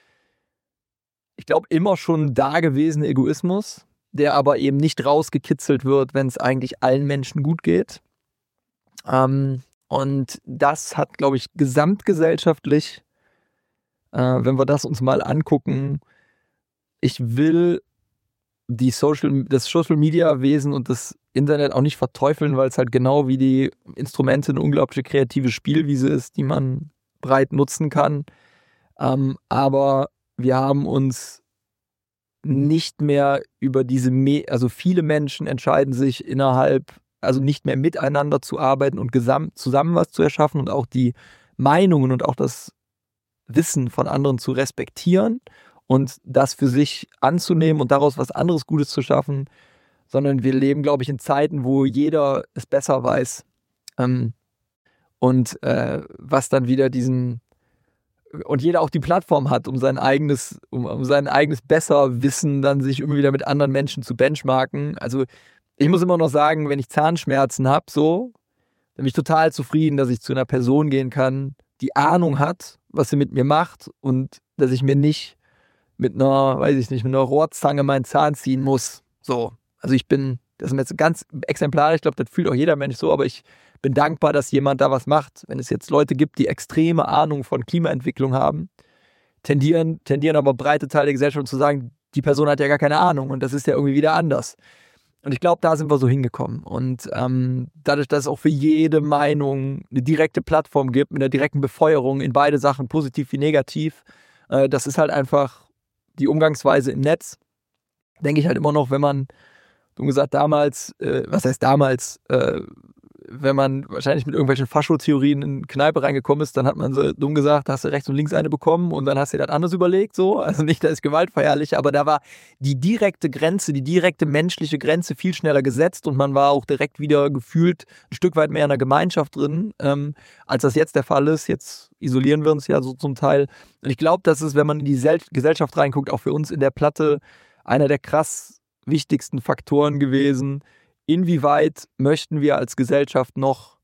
ich glaube, immer schon da gewesene Egoismus, der aber eben nicht rausgekitzelt wird, wenn es eigentlich allen Menschen gut geht. Ähm, und das hat, glaube ich, gesamtgesellschaftlich, äh, wenn wir das uns mal angucken, ich will die Social, das Social-Media-Wesen und das Internet auch nicht verteufeln, weil es halt genau wie die Instrumente eine unglaubliche kreative Spielwiese ist, die man breit nutzen kann. Ähm, aber wir haben uns nicht mehr über diese, Me- also viele Menschen entscheiden sich innerhalb, also nicht mehr miteinander zu arbeiten und gesamt, zusammen was zu erschaffen und auch die Meinungen und auch das Wissen von anderen zu respektieren und das für sich anzunehmen und daraus was anderes Gutes zu schaffen, sondern wir leben, glaube ich, in Zeiten, wo jeder es besser weiß ähm, und äh, was dann wieder diesen und jeder auch die Plattform hat, um sein eigenes, um, um sein eigenes Besserwissen dann sich immer wieder mit anderen Menschen zu benchmarken. Also ich muss immer noch sagen, wenn ich Zahnschmerzen habe, so, dann bin ich total zufrieden, dass ich zu einer Person gehen kann, die Ahnung hat, was sie mit mir macht und dass ich mir nicht mit einer, weiß ich nicht, mit einer Rohrzange meinen Zahn ziehen muss. So, also ich bin, das ist jetzt ganz exemplarisch, ich glaube, das fühlt auch jeder Mensch so, aber ich bin dankbar, dass jemand da was macht. Wenn es jetzt Leute gibt, die extreme Ahnung von Klimaentwicklung haben, tendieren, tendieren aber breite Teile der Gesellschaft zu sagen, die Person hat ja gar keine Ahnung und das ist ja irgendwie wieder anders. Und ich glaube, da sind wir so hingekommen. Und ähm, dadurch, dass es auch für jede Meinung eine direkte Plattform gibt, mit einer direkten Befeuerung in beide Sachen, positiv wie negativ, äh, das ist halt einfach die Umgangsweise im Netz. Denke ich halt immer noch, wenn man, du gesagt, damals, äh, was heißt damals, äh, wenn man wahrscheinlich mit irgendwelchen Fascho-Theorien in eine Kneipe reingekommen ist, dann hat man so dumm gesagt, da hast du rechts und links eine bekommen und dann hast du dir das anders überlegt, so. Also nicht, das ist gewaltverherrlich, aber da war die direkte Grenze, die direkte menschliche Grenze viel schneller gesetzt und man war auch direkt wieder gefühlt ein Stück weit mehr in der Gemeinschaft drin, ähm, als das jetzt der Fall ist. Jetzt isolieren wir uns ja so zum Teil. Und ich glaube, das ist, wenn man in die Sel- Gesellschaft reinguckt, auch für uns in der Platte einer der krass wichtigsten Faktoren gewesen. Inwieweit möchten wir als Gesellschaft noch,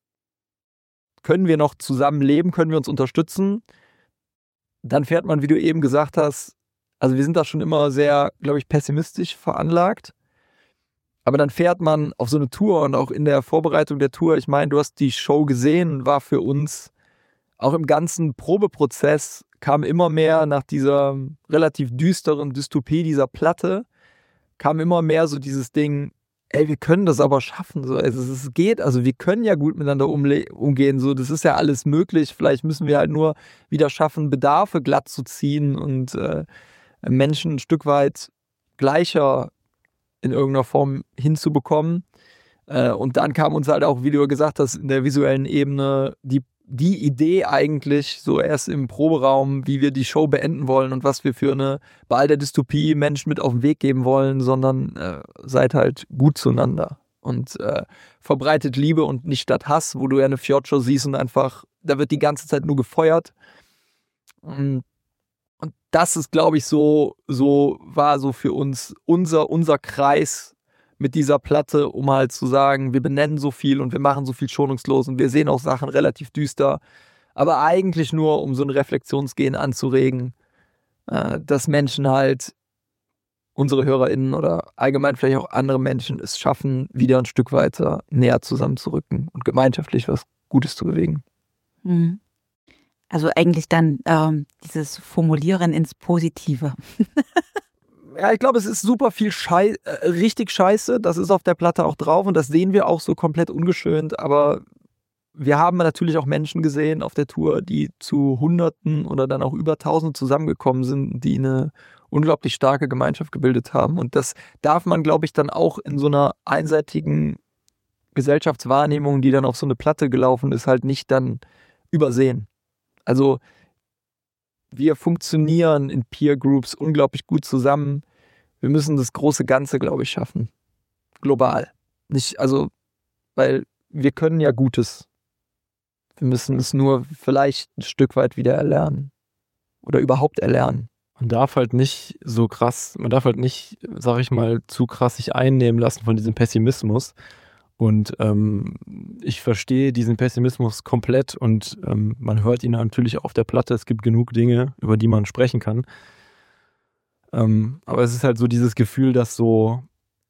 können wir noch zusammenleben, können wir uns unterstützen? Dann fährt man, wie du eben gesagt hast, also wir sind da schon immer sehr, glaube ich, pessimistisch veranlagt. Aber dann fährt man auf so eine Tour und auch in der Vorbereitung der Tour, ich meine, du hast die Show gesehen, war für uns auch im ganzen Probeprozess, kam immer mehr nach dieser relativ düsteren Dystopie dieser Platte, kam immer mehr so dieses Ding, ey, wir können das aber schaffen. So. Also, es geht, also wir können ja gut miteinander umle- umgehen. So. Das ist ja alles möglich. Vielleicht müssen wir halt nur wieder schaffen, Bedarfe glatt zu ziehen und äh, Menschen ein Stück weit gleicher in irgendeiner Form hinzubekommen. Äh, und dann kam uns halt auch, wie du gesagt hast, in der visuellen Ebene die die Idee eigentlich so erst im Proberaum, wie wir die Show beenden wollen und was wir für eine Ball der Dystopie Menschen mit auf den Weg geben wollen, sondern äh, seid halt gut zueinander und äh, verbreitet Liebe und nicht statt Hass, wo du ja eine Fjordshow siehst und einfach, da wird die ganze Zeit nur gefeuert. Und, und das ist, glaube ich, so, so war so für uns unser, unser Kreis mit dieser Platte, um halt zu sagen, wir benennen so viel und wir machen so viel schonungslos und wir sehen auch Sachen relativ düster, aber eigentlich nur, um so ein Reflexionsgehen anzuregen, äh, dass Menschen halt, unsere HörerInnen oder allgemein vielleicht auch andere Menschen es schaffen, wieder ein Stück weiter näher zusammenzurücken und gemeinschaftlich was Gutes zu bewegen. Mhm. Also eigentlich dann ähm, dieses Formulieren ins Positive. Ja, ich glaube, es ist super viel Schei- äh, richtig Scheiße. Das ist auf der Platte auch drauf und das sehen wir auch so komplett ungeschönt. Aber wir haben natürlich auch Menschen gesehen auf der Tour, die zu Hunderten oder dann auch über Tausend zusammengekommen sind, die eine unglaublich starke Gemeinschaft gebildet haben. Und das darf man, glaube ich, dann auch in so einer einseitigen Gesellschaftswahrnehmung, die dann auf so eine Platte gelaufen ist, halt nicht dann übersehen. Also wir funktionieren in Peer Groups unglaublich gut zusammen. Wir müssen das große Ganze, glaube ich, schaffen. Global. Nicht, also, weil wir können ja Gutes. Wir müssen es nur vielleicht ein Stück weit wieder erlernen. Oder überhaupt erlernen. Man darf halt nicht so krass, man darf halt nicht, sag ich mal, zu krass sich einnehmen lassen von diesem Pessimismus. Und ähm, ich verstehe diesen Pessimismus komplett und ähm, man hört ihn natürlich auf der Platte. Es gibt genug Dinge, über die man sprechen kann. Ähm, aber es ist halt so dieses Gefühl, dass so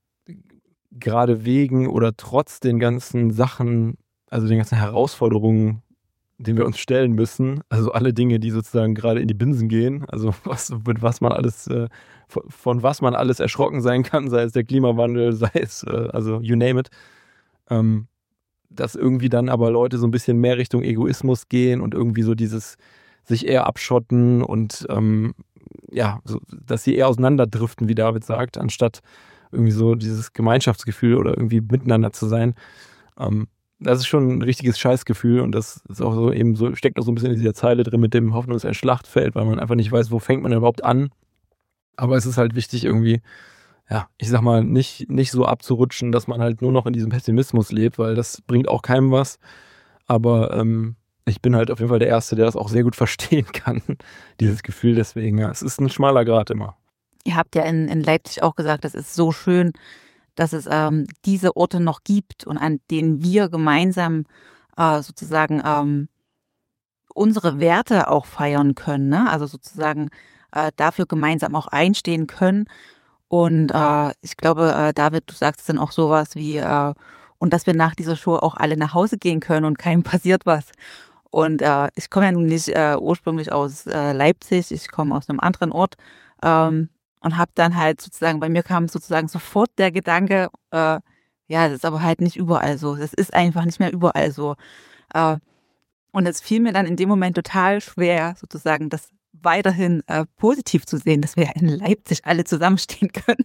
gerade wegen oder trotz den ganzen Sachen, also den ganzen Herausforderungen, denen wir uns stellen müssen, also alle Dinge, die sozusagen gerade in die Binsen gehen, also was, mit was man alles, äh, von, von was man alles erschrocken sein kann, sei es der Klimawandel, sei es, äh, also you name it, ähm, dass irgendwie dann aber Leute so ein bisschen mehr Richtung Egoismus gehen und irgendwie so dieses sich eher abschotten und ähm, ja, so, dass sie eher auseinanderdriften, wie David sagt, anstatt irgendwie so dieses Gemeinschaftsgefühl oder irgendwie miteinander zu sein. Ähm, das ist schon ein richtiges Scheißgefühl und das ist auch so eben so, steckt auch so ein bisschen in dieser Zeile drin mit dem Hoffnung ist ein Schlachtfeld, weil man einfach nicht weiß, wo fängt man überhaupt an. Aber es ist halt wichtig irgendwie, ja, ich sag mal, nicht, nicht so abzurutschen, dass man halt nur noch in diesem Pessimismus lebt, weil das bringt auch keinem was. Aber ähm, ich bin halt auf jeden Fall der Erste, der das auch sehr gut verstehen kann, dieses Gefühl. Deswegen, ja, es ist ein schmaler Grat immer. Ihr habt ja in, in Leipzig auch gesagt, das ist so schön, dass es ähm, diese Orte noch gibt und an denen wir gemeinsam äh, sozusagen ähm, unsere Werte auch feiern können. Ne? Also sozusagen äh, dafür gemeinsam auch einstehen können. Und äh, ich glaube, äh, David, du sagst dann auch sowas wie, äh, und dass wir nach dieser Show auch alle nach Hause gehen können und keinem passiert was. Und äh, ich komme ja nun nicht äh, ursprünglich aus äh, Leipzig, ich komme aus einem anderen Ort ähm, und habe dann halt sozusagen, bei mir kam sozusagen sofort der Gedanke, äh, ja, das ist aber halt nicht überall so, das ist einfach nicht mehr überall so. Äh, und es fiel mir dann in dem Moment total schwer, sozusagen das weiterhin äh, positiv zu sehen, dass wir in Leipzig alle zusammenstehen können.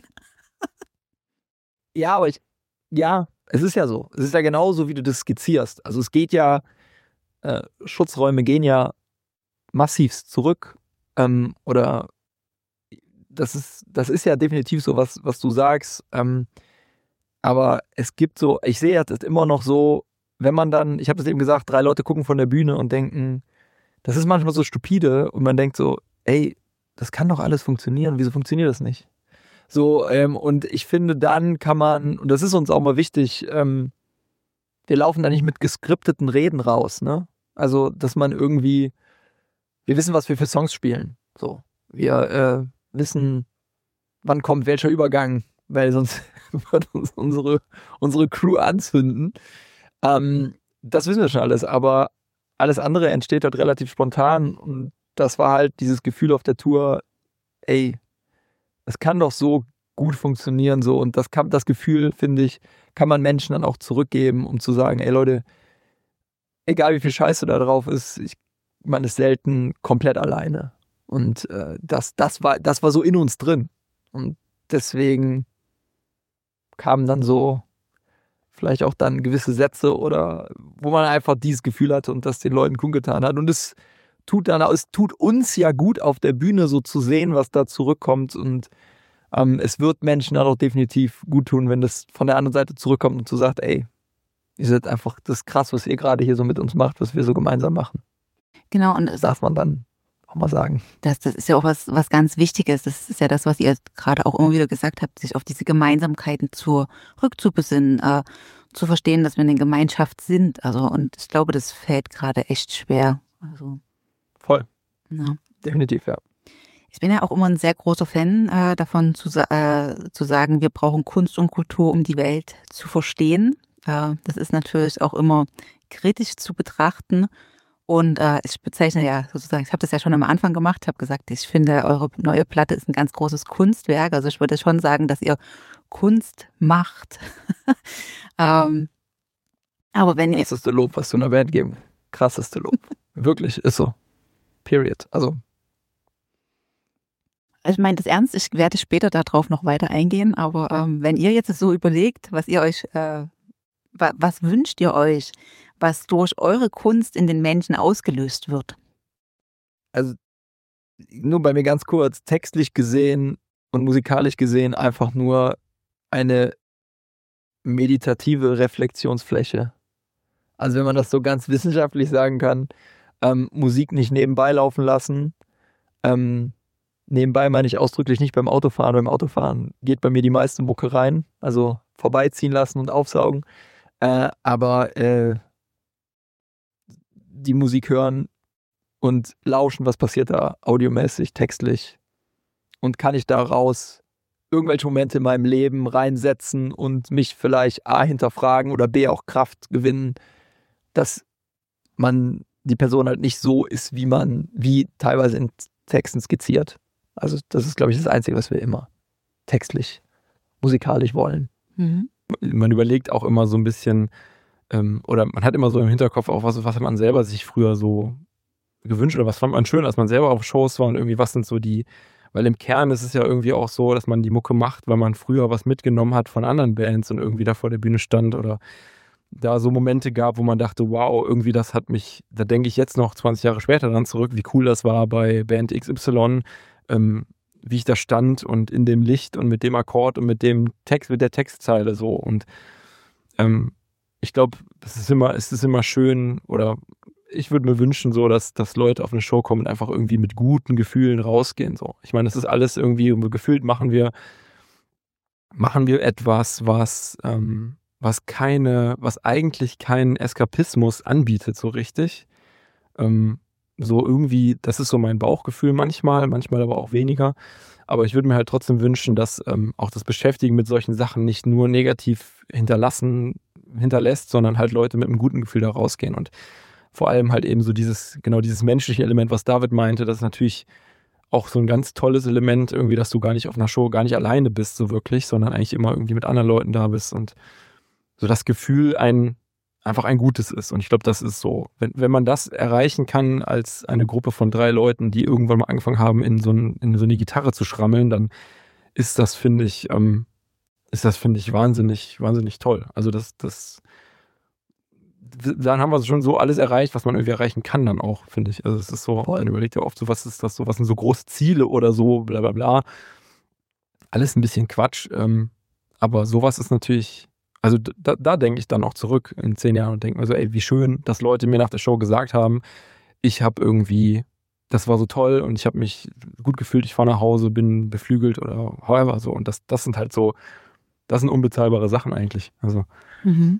Ja, aber ich, ja, es ist ja so. Es ist ja genauso, wie du das skizzierst. Also es geht ja, äh, Schutzräume gehen ja massivst zurück. Ähm, oder das ist, das ist ja definitiv so, was, was du sagst. Ähm, aber es gibt so, ich sehe das immer noch so, wenn man dann, ich habe das eben gesagt, drei Leute gucken von der Bühne und denken, das ist manchmal so stupide und man denkt so, ey, das kann doch alles funktionieren, wieso funktioniert das nicht? So, ähm, und ich finde, dann kann man, und das ist uns auch mal wichtig, ähm, wir laufen da nicht mit geskripteten Reden raus, ne? Also, dass man irgendwie, wir wissen, was wir für Songs spielen. So, wir äh, wissen, wann kommt welcher Übergang, weil sonst wird uns unsere, unsere Crew anzünden. Ähm, das wissen wir schon alles, aber alles andere entsteht halt relativ spontan und das war halt dieses Gefühl auf der Tour, ey, es kann doch so gut funktionieren so und das, kann, das Gefühl, finde ich, kann man Menschen dann auch zurückgeben, um zu sagen, ey Leute, egal wie viel Scheiße da drauf ist, ich, man ist selten komplett alleine und äh, das, das, war, das war so in uns drin und deswegen kamen dann so vielleicht auch dann gewisse Sätze oder wo man einfach dieses Gefühl hatte und das den Leuten kundgetan hat. Und es tut dann, es tut uns ja gut auf der Bühne so zu sehen, was da zurückkommt. Und ähm, es wird Menschen dann auch definitiv gut tun, wenn das von der anderen Seite zurückkommt und so sagt, ey, ihr seid einfach, das ist krass, was ihr gerade hier so mit uns macht, was wir so gemeinsam machen. Genau, und das darf man dann auch mal sagen. Das, das ist ja auch was, was ganz Wichtiges. Das ist ja das, was ihr gerade auch immer wieder gesagt habt, sich auf diese Gemeinsamkeiten zurückzubesinnen, äh, zu verstehen, dass wir eine Gemeinschaft sind. Also, und ich glaube, das fällt gerade echt schwer. Also, voll. Ja. Definitiv, ja. Ich bin ja auch immer ein sehr großer Fan äh, davon, zu, äh, zu sagen, wir brauchen Kunst und Kultur, um die Welt zu verstehen. Äh, das ist natürlich auch immer kritisch zu betrachten. Und äh, ich bezeichne ja sozusagen, ich habe das ja schon am Anfang gemacht, habe gesagt, ich finde, eure neue Platte ist ein ganz großes Kunstwerk. Also ich würde schon sagen, dass ihr Kunst macht. ähm, aber wenn ihr... Krasseste Lob, was du einer Band geben. Krasseste Lob. Wirklich, ist so. Period. Also... Ich meine das ernst, ich werde später darauf noch weiter eingehen, aber ähm, wenn ihr jetzt so überlegt, was ihr euch, äh, wa- was wünscht ihr euch, was durch eure Kunst in den Menschen ausgelöst wird? Also nur bei mir ganz kurz, textlich gesehen und musikalisch gesehen einfach nur eine meditative Reflexionsfläche. Also wenn man das so ganz wissenschaftlich sagen kann, ähm, Musik nicht nebenbei laufen lassen, ähm, nebenbei meine ich ausdrücklich nicht beim Autofahren. Beim Autofahren geht bei mir die meiste Mucke rein. Also vorbeiziehen lassen und aufsaugen. Äh, aber äh, die Musik hören und lauschen, was passiert da audiomäßig, textlich. Und kann ich daraus irgendwelche Momente in meinem Leben reinsetzen und mich vielleicht A hinterfragen oder B auch Kraft gewinnen, dass man die Person halt nicht so ist, wie man, wie teilweise in Texten skizziert. Also das ist, glaube ich, das Einzige, was wir immer textlich, musikalisch wollen. Mhm. Man überlegt auch immer so ein bisschen, ähm, oder man hat immer so im Hinterkopf auch, was, was hat man selber sich früher so gewünscht oder was fand man schön, als man selber auf Shows war und irgendwie was sind so die, weil im Kern ist es ja irgendwie auch so, dass man die Mucke macht, weil man früher was mitgenommen hat von anderen Bands und irgendwie da vor der Bühne stand oder da so Momente gab, wo man dachte, wow, irgendwie das hat mich, da denke ich jetzt noch zwanzig Jahre später dran zurück, wie cool das war bei Band X Y, ähm, wie ich da stand und in dem Licht und mit dem Akkord und mit dem Text, mit der Textzeile so und ähm, ich glaube, es ist immer, es ist immer schön oder ich würde mir wünschen so, dass, dass Leute auf eine Show kommen und einfach irgendwie mit guten Gefühlen rausgehen so. Ich meine, das ist alles irgendwie, gefühlt machen wir machen wir etwas, was ähm, was keine, was eigentlich keinen Eskapismus anbietet so richtig. Ähm, so irgendwie, das ist so mein Bauchgefühl manchmal, manchmal aber auch weniger. Aber ich würde mir halt trotzdem wünschen, dass ähm, auch das Beschäftigen mit solchen Sachen nicht nur negativ hinterlassen, hinterlässt, sondern halt Leute mit einem guten Gefühl da rausgehen. Und vor allem halt eben so dieses, genau dieses menschliche Element, was David meinte, das ist natürlich auch so ein ganz tolles Element, irgendwie, dass du gar nicht auf einer Show gar nicht alleine bist, so wirklich, sondern eigentlich immer irgendwie mit anderen Leuten da bist und so das Gefühl ein, einfach ein gutes ist. Und ich glaube, das ist so, wenn, wenn man das erreichen kann als eine Gruppe von drei Leuten, die irgendwann mal angefangen haben, in so, ein, in so eine Gitarre zu schrammeln, dann ist das, finde ich, ähm, ist das, finde ich, wahnsinnig, wahnsinnig toll. Also das, das, dann haben wir schon so alles erreicht, was man irgendwie erreichen kann dann auch, finde ich. Also es ist so, man überlegt ja oft so, was ist das so, was sind so große Ziele oder so, bla bla bla. Alles ein bisschen Quatsch, ähm, aber sowas ist natürlich, also da, da denke ich dann auch zurück in zehn Jahren und denke mir so, ey, wie schön, dass Leute mir nach der Show gesagt haben, ich habe irgendwie, das war so toll und ich habe mich gut gefühlt, ich fahre nach Hause, bin beflügelt oder however so. Und das, das sind halt so, das sind unbezahlbare Sachen eigentlich. Also. Mhm.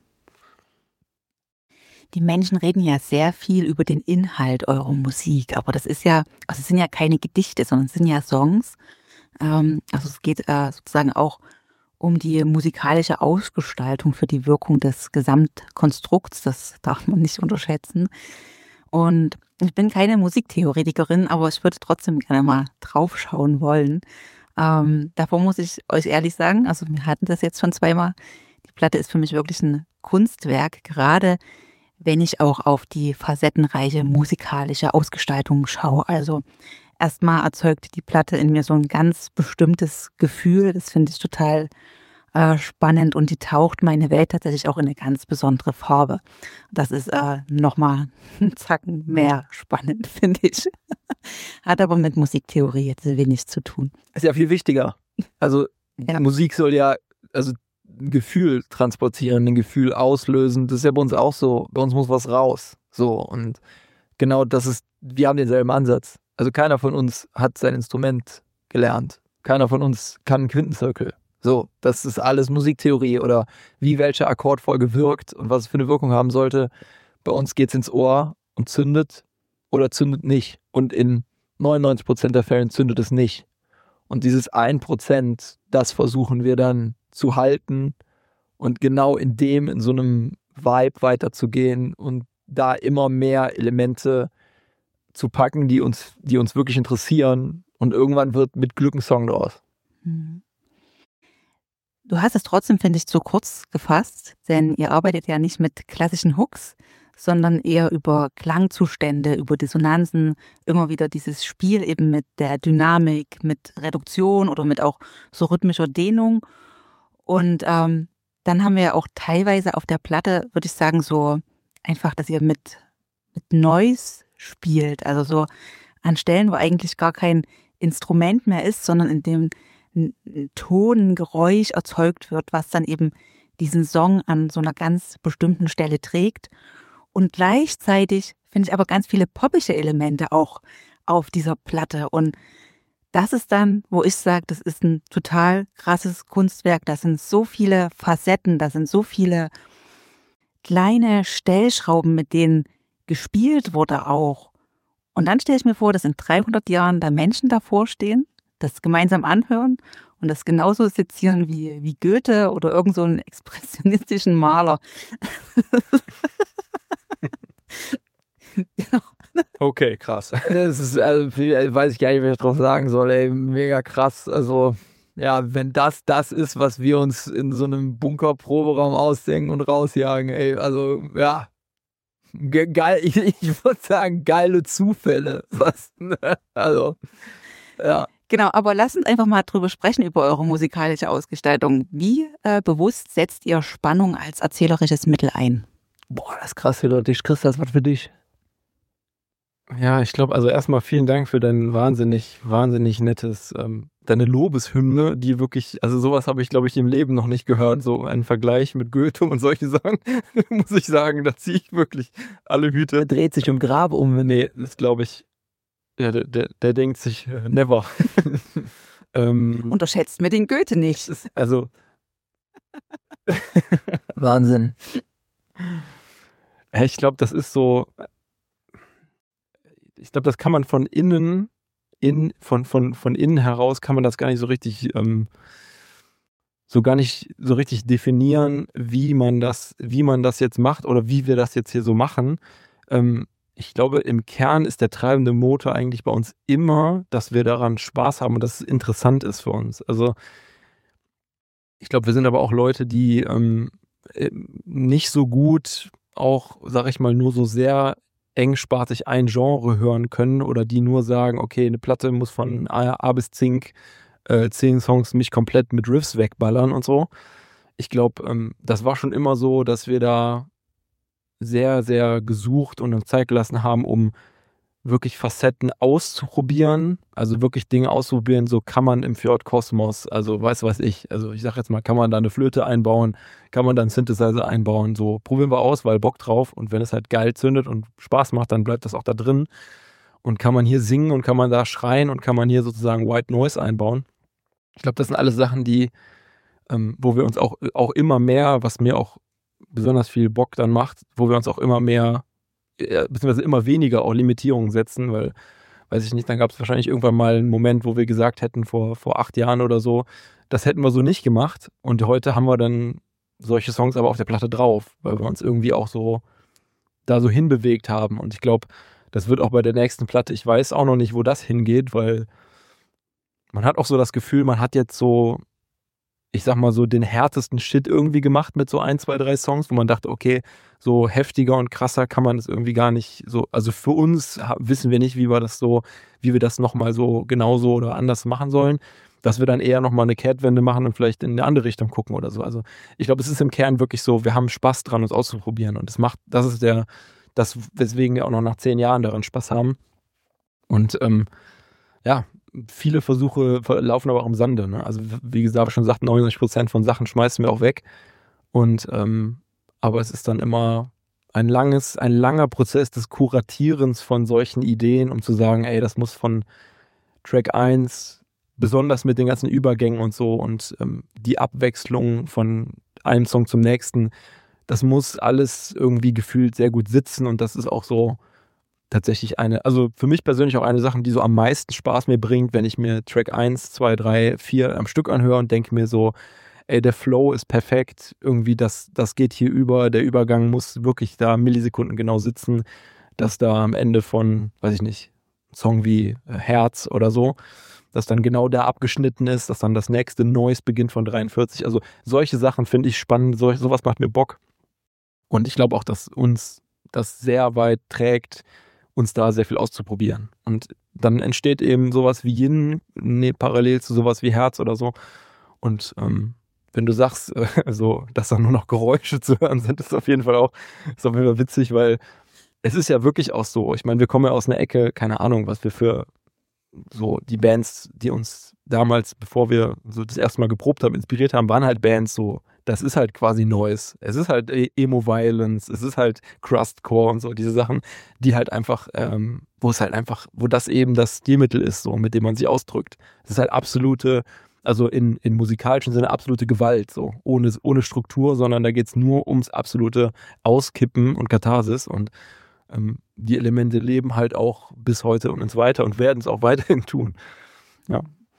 Die Menschen reden ja sehr viel über den Inhalt eurer Musik, aber das ist ja, also es sind ja keine Gedichte, sondern es sind ja Songs. Ähm, also es geht äh, sozusagen auch um die musikalische Ausgestaltung für die Wirkung des Gesamtkonstrukts. Das darf man nicht unterschätzen. Und ich bin keine Musiktheoretikerin, aber ich würde trotzdem gerne mal draufschauen wollen. Ähm, davor muss ich euch ehrlich sagen, also wir hatten das jetzt schon zweimal, die Platte ist für mich wirklich ein Kunstwerk, gerade wenn ich auch auf die facettenreiche musikalische Ausgestaltung schaue. Also erstmal erzeugt die Platte in mir so ein ganz bestimmtes Gefühl, das finde ich total äh, spannend und die taucht meine Welt tatsächlich auch in eine ganz besondere Farbe. Das ist äh, nochmal einen Zacken mehr spannend, finde ich. Hat aber mit Musiktheorie jetzt wenig zu tun. Ist ja viel wichtiger. Also Ja. Musik soll ja, also ein Gefühl transportieren, ein Gefühl auslösen. Das ist ja bei uns auch so. Bei uns muss was raus. So, und genau das ist, wir haben denselben Ansatz. Also keiner von uns hat sein Instrument gelernt. Keiner von uns kann einen Quintenzirkel. So, das ist alles Musiktheorie oder wie welche Akkordfolge wirkt und was es für eine Wirkung haben sollte. Bei uns geht's ins Ohr und zündet oder zündet nicht. Und in neunundneunzig Prozent der Fällen zündet es nicht. Und dieses ein Prozent, das versuchen wir dann zu halten und genau in dem, in so einem Vibe weiterzugehen und da immer mehr Elemente zu packen, die uns, die uns wirklich interessieren. Und irgendwann wird mit Glück ein Song draus. Du hast es trotzdem, finde ich, zu kurz gefasst, denn ihr arbeitet ja nicht mit klassischen Hooks, sondern eher über Klangzustände, über Dissonanzen, immer wieder dieses Spiel eben mit der Dynamik, mit Reduktion oder mit auch so rhythmischer Dehnung. Und ähm, dann haben wir ja auch teilweise auf der Platte, würde ich sagen, so einfach, dass ihr mit, mit Noise spielt, also so an Stellen, wo eigentlich gar kein Instrument mehr ist, sondern in dem ein Ton, ein Geräusch erzeugt wird, was dann eben diesen Song an so einer ganz bestimmten Stelle trägt. Und gleichzeitig finde ich aber ganz viele poppische Elemente auch auf dieser Platte. Und das ist dann, wo ich sage, das ist ein total krasses Kunstwerk. Da sind so viele Facetten, da sind so viele kleine Stellschrauben, mit denen gespielt wurde auch. Und dann stelle ich mir vor, dass in dreihundert Jahren da Menschen davor stehen, das gemeinsam anhören und das genauso sezieren wie, wie Goethe oder irgend so einen expressionistischen Maler. Genau. Okay, krass. Das ist, also, weiß ich gar nicht, was ich drauf sagen soll, ey, mega krass. Also, ja, wenn das das ist, was wir uns in so einem Bunker-Proberaum ausdenken und rausjagen, ey, also, ja, ge geil, ich, ich würde sagen, geile Zufälle. Was, ne? Also, ja. Genau, aber lasst uns einfach mal drüber sprechen, über eure musikalische Ausgestaltung. Wie äh, bewusst setzt ihr Spannung als erzählerisches Mittel ein? Boah, das ist krass für dich. Chris, das was für dich. Ja, ich glaube, also erstmal vielen Dank für dein wahnsinnig, wahnsinnig nettes, ähm, deine Lobeshymne, die wirklich, also sowas habe ich, glaube ich, im Leben noch nicht gehört, so einen Vergleich mit Goethe und solche Sachen, muss ich sagen, da ziehe ich wirklich alle Hüte. Der dreht sich im Grab um. Wenn Nee, das glaube ich, ja, der, der, der denkt sich, äh, never. ähm, Unterschätzt mir den Goethe nicht. ist, also, Wahnsinn. ich glaube, das ist so, ich, glaube, das kann man von innen, in, von, von, von innen heraus kann man das gar nicht so richtig, ähm, so gar nicht so richtig definieren, wie man das, wie man das jetzt macht oder wie wir das jetzt hier so machen. Ähm, ich glaube, im Kern ist der treibende Motor eigentlich bei uns immer, dass wir daran Spaß haben und dass es interessant ist für uns. Also ich glaube, wir sind aber auch Leute, die ähm, nicht so gut auch, sag ich mal, nur so sehr engspartig ein Genre hören können oder die nur sagen, okay, eine Platte muss von A, A bis Zink äh, zehn Songs mich komplett mit Riffs wegballern und so. Ich glaube, ähm, das war schon immer so, dass wir da sehr, sehr gesucht und uns Zeit gelassen haben, um wirklich Facetten auszuprobieren, also wirklich Dinge auszuprobieren, so kann man im Fjord-Kosmos, also weiß was ich, also ich sag jetzt mal, kann man da eine Flöte einbauen, kann man da einen Synthesizer einbauen, so probieren wir aus, weil Bock drauf und wenn es halt geil zündet und Spaß macht, dann bleibt das auch da drin und kann man hier singen und kann man da schreien und kann man hier sozusagen White Noise einbauen. Ich glaube, das sind alles Sachen, die, ähm, wo wir uns auch, auch immer mehr, was mir auch besonders viel Bock dann macht, wo wir uns auch immer mehr beziehungsweise immer weniger auch Limitierungen setzen, weil, weiß ich nicht, dann gab es wahrscheinlich irgendwann mal einen Moment, wo wir gesagt hätten, vor, vor acht Jahren oder so, das hätten wir so nicht gemacht und heute haben wir dann solche Songs aber auf der Platte drauf, weil wir uns irgendwie auch so da so hinbewegt haben und ich glaube, das wird auch bei der nächsten Platte, ich weiß auch noch nicht, wo das hingeht, weil man hat auch so das Gefühl, man hat jetzt so, ich sag mal so, den härtesten Shit irgendwie gemacht mit so ein, zwei, drei Songs, wo man dachte, okay, so heftiger und krasser kann man das irgendwie gar nicht so, also für uns wissen wir nicht, wie wir das so, wie wir das nochmal so genauso oder anders machen sollen, dass wir dann eher nochmal eine Kehrtwende machen und vielleicht in eine andere Richtung gucken oder so. Also ich glaube, es ist im Kern wirklich so, wir haben Spaß dran, uns auszuprobieren und es macht, das ist der, das, weswegen wir auch noch nach zehn Jahren daran Spaß haben und ähm, ja, viele Versuche laufen aber auch im Sande. Ne? Also wie gesagt, schon gesagt, neunundneunzig Prozent von Sachen schmeißen wir auch weg. Und ähm, aber es ist dann immer ein langes, ein langer Prozess des Kuratierens von solchen Ideen, um zu sagen, ey, das muss von Track eins, besonders mit den ganzen Übergängen und so und ähm, die Abwechslung von einem Song zum nächsten, das muss alles irgendwie gefühlt sehr gut sitzen und das ist auch so tatsächlich eine, also für mich persönlich auch eine Sache, die so am meisten Spaß mir bringt, wenn ich mir Track eins, zwei, drei, vier am Stück anhöre und denke mir so, ey, der Flow ist perfekt, irgendwie das, das geht hier über, der Übergang muss wirklich da Millisekunden genau sitzen, dass da am Ende von, weiß ich nicht, ein Song wie Herz oder so, dass dann genau da abgeschnitten ist, dass dann das nächste Noise beginnt von dreiundvierzig, also solche Sachen finde ich spannend, so, sowas macht mir Bock und ich glaube auch, dass uns das sehr weit trägt, uns da sehr viel auszuprobieren. Und dann entsteht eben sowas wie Yin, nee, parallel zu sowas wie Herz oder so. Und ähm, wenn du sagst, äh, also, dass da nur noch Geräusche zu hören sind, ist auf jeden Fall auch, ist auf jeden Fall witzig, weil es ist ja wirklich auch so. Ich meine, wir kommen ja aus einer Ecke, keine Ahnung, was wir für so die Bands, die uns damals, bevor wir so das erste Mal geprobt haben, inspiriert haben, waren halt Bands so, das ist halt quasi Noise. Es ist halt Emo-Violence, es ist halt Crustcore und so, diese Sachen, die halt einfach, ähm, wo es halt einfach, wo das eben das Stilmittel ist, so, mit dem man sich ausdrückt. Es ist halt absolute, also in, in musikalischen Sinne absolute Gewalt, so, ohne, ohne Struktur, sondern da geht es nur ums absolute Auskippen und Katharsis und ähm, die Elemente leben halt auch bis heute und so weiter und werden es auch weiterhin tun. Ja.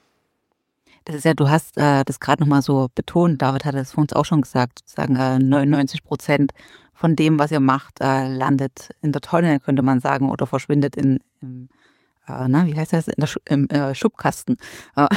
Das ist ja, du hast äh, das gerade nochmal so betont, David hat es vor uns auch schon gesagt, sozusagen äh, neunundneunzig Prozent von dem, was ihr macht, äh, landet in der Tonne, könnte man sagen, oder verschwindet in, im, äh, na, wie heißt das, in der Schu- im äh, Schubkasten. Äh,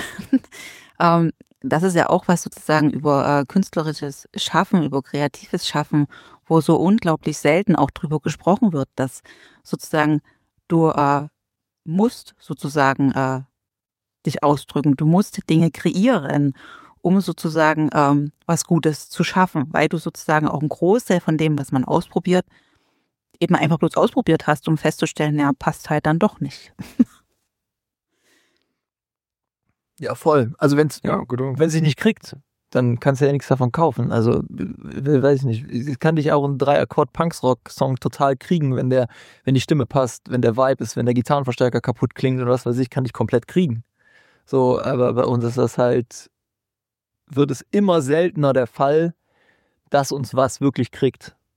ähm, das ist ja auch was sozusagen über äh, künstlerisches Schaffen, über kreatives Schaffen, wo so unglaublich selten auch drüber gesprochen wird, dass sozusagen du äh, musst sozusagen äh, dich ausdrücken. Du musst Dinge kreieren, um sozusagen ähm, was Gutes zu schaffen, weil du sozusagen auch einen Großteil von dem, was man ausprobiert, eben einfach bloß ausprobiert hast, um festzustellen, ja, passt halt dann doch nicht. Ja, voll. Also wenn's, Ja, gut. wenn sie nicht kriegt, dann kannst du ja nichts davon kaufen. Also, weiß ich nicht. Ich kann dich auch einen Drei-Akkord-Punks-Rock-Song total kriegen, wenn der, wenn die Stimme passt, wenn der Vibe ist, wenn der Gitarrenverstärker kaputt klingt oder was weiß ich, kann ich komplett kriegen. So, aber bei uns ist das halt, wird es immer seltener der Fall, dass uns was wirklich kriegt.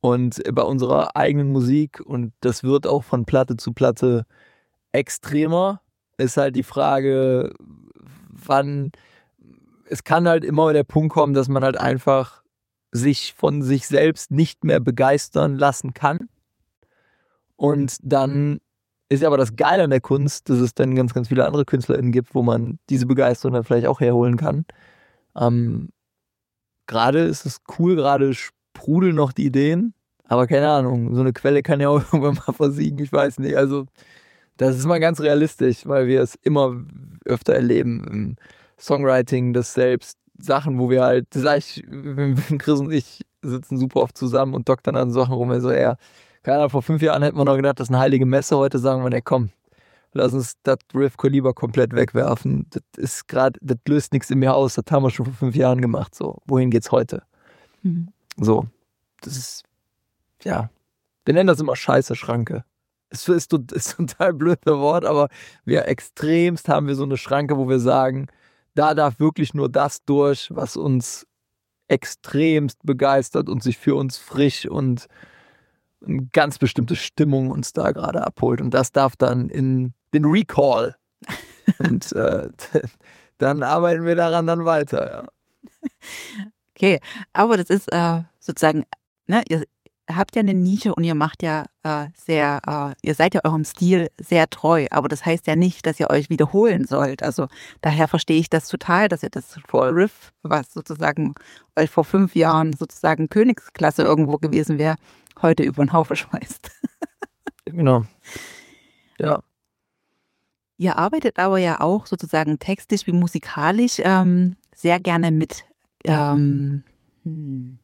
Und bei unserer eigenen Musik, und das wird auch von Platte zu Platte extremer, ist halt die Frage, wann, es kann halt immer der Punkt kommen, dass man halt einfach sich von sich selbst nicht mehr begeistern lassen kann. Und dann ist aber das Geile an der Kunst, dass es dann ganz, ganz viele andere KünstlerInnen gibt, wo man diese Begeisterung dann vielleicht auch herholen kann. Ähm, gerade ist es cool, gerade sprudeln noch die Ideen, aber keine Ahnung, so eine Quelle kann ja auch irgendwann mal versiegen, ich weiß nicht, also das ist mal ganz realistisch, weil wir es immer öfter erleben im Songwriting, das selbst Sachen, wo wir halt, das sag ich, Chris und ich sitzen super oft zusammen und doktern an Sachen rum, also ja, keine Ahnung, vor fünf Jahren hätten wir noch gedacht, das ist eine heilige Messe, heute sagen wir, ne komm, lass uns das Riff lieber komplett wegwerfen, das ist gerade, das löst nichts in mir aus, das haben wir schon vor fünf Jahren gemacht, so, wohin geht's heute? Mhm. So, das ist, ja, wir nennen das immer Scheiße Schranke. Es ist, ist ein total blödes Wort, aber wir extremst haben wir so eine Schranke, wo wir sagen, da darf wirklich nur das durch, was uns extremst begeistert und sich für uns frisch und eine ganz bestimmte Stimmung uns da gerade abholt. Und das darf dann in den Recall. Und äh, dann arbeiten wir daran dann weiter, ja. Okay, aber das ist äh, sozusagen, ne, ihr habt ja eine Nische und ihr macht ja äh, sehr, äh, ihr seid ja eurem Stil sehr treu, aber das heißt ja nicht, dass ihr euch wiederholen sollt. Also daher verstehe ich das total, dass ihr das Riff, was sozusagen euch vor fünf Jahren sozusagen Königsklasse irgendwo gewesen wäre, heute über den Haufen schmeißt. Genau. Ja. Ihr arbeitet aber ja auch sozusagen textisch wie musikalisch ähm, sehr gerne mit ähm, hm.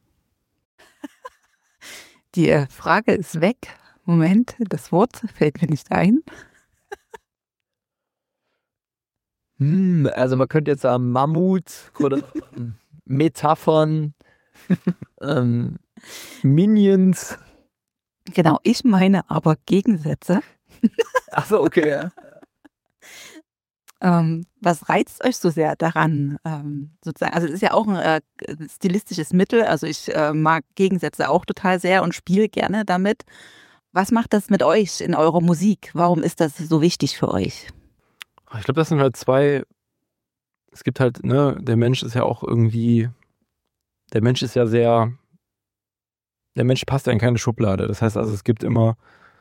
Die Frage ist weg. Moment, das Wort fällt mir nicht ein. Hm, also man könnte jetzt sagen Mammut oder Metaphern, ähm, Minions. Genau, ich meine aber Gegensätze. Ach so, okay, ja. Ähm, was reizt euch so sehr daran, ähm, sozusagen? Also es ist ja auch ein äh, stilistisches Mittel. Also ich äh, mag Gegensätze auch total sehr und spiele gerne damit. Was macht das mit euch in eurer Musik? Warum ist das so wichtig für euch? Ich glaube, das sind halt zwei. Es gibt halt, ne, der Mensch ist ja auch irgendwie, der Mensch ist ja sehr, der Mensch passt ja in keine Schublade. Das heißt also, es gibt immer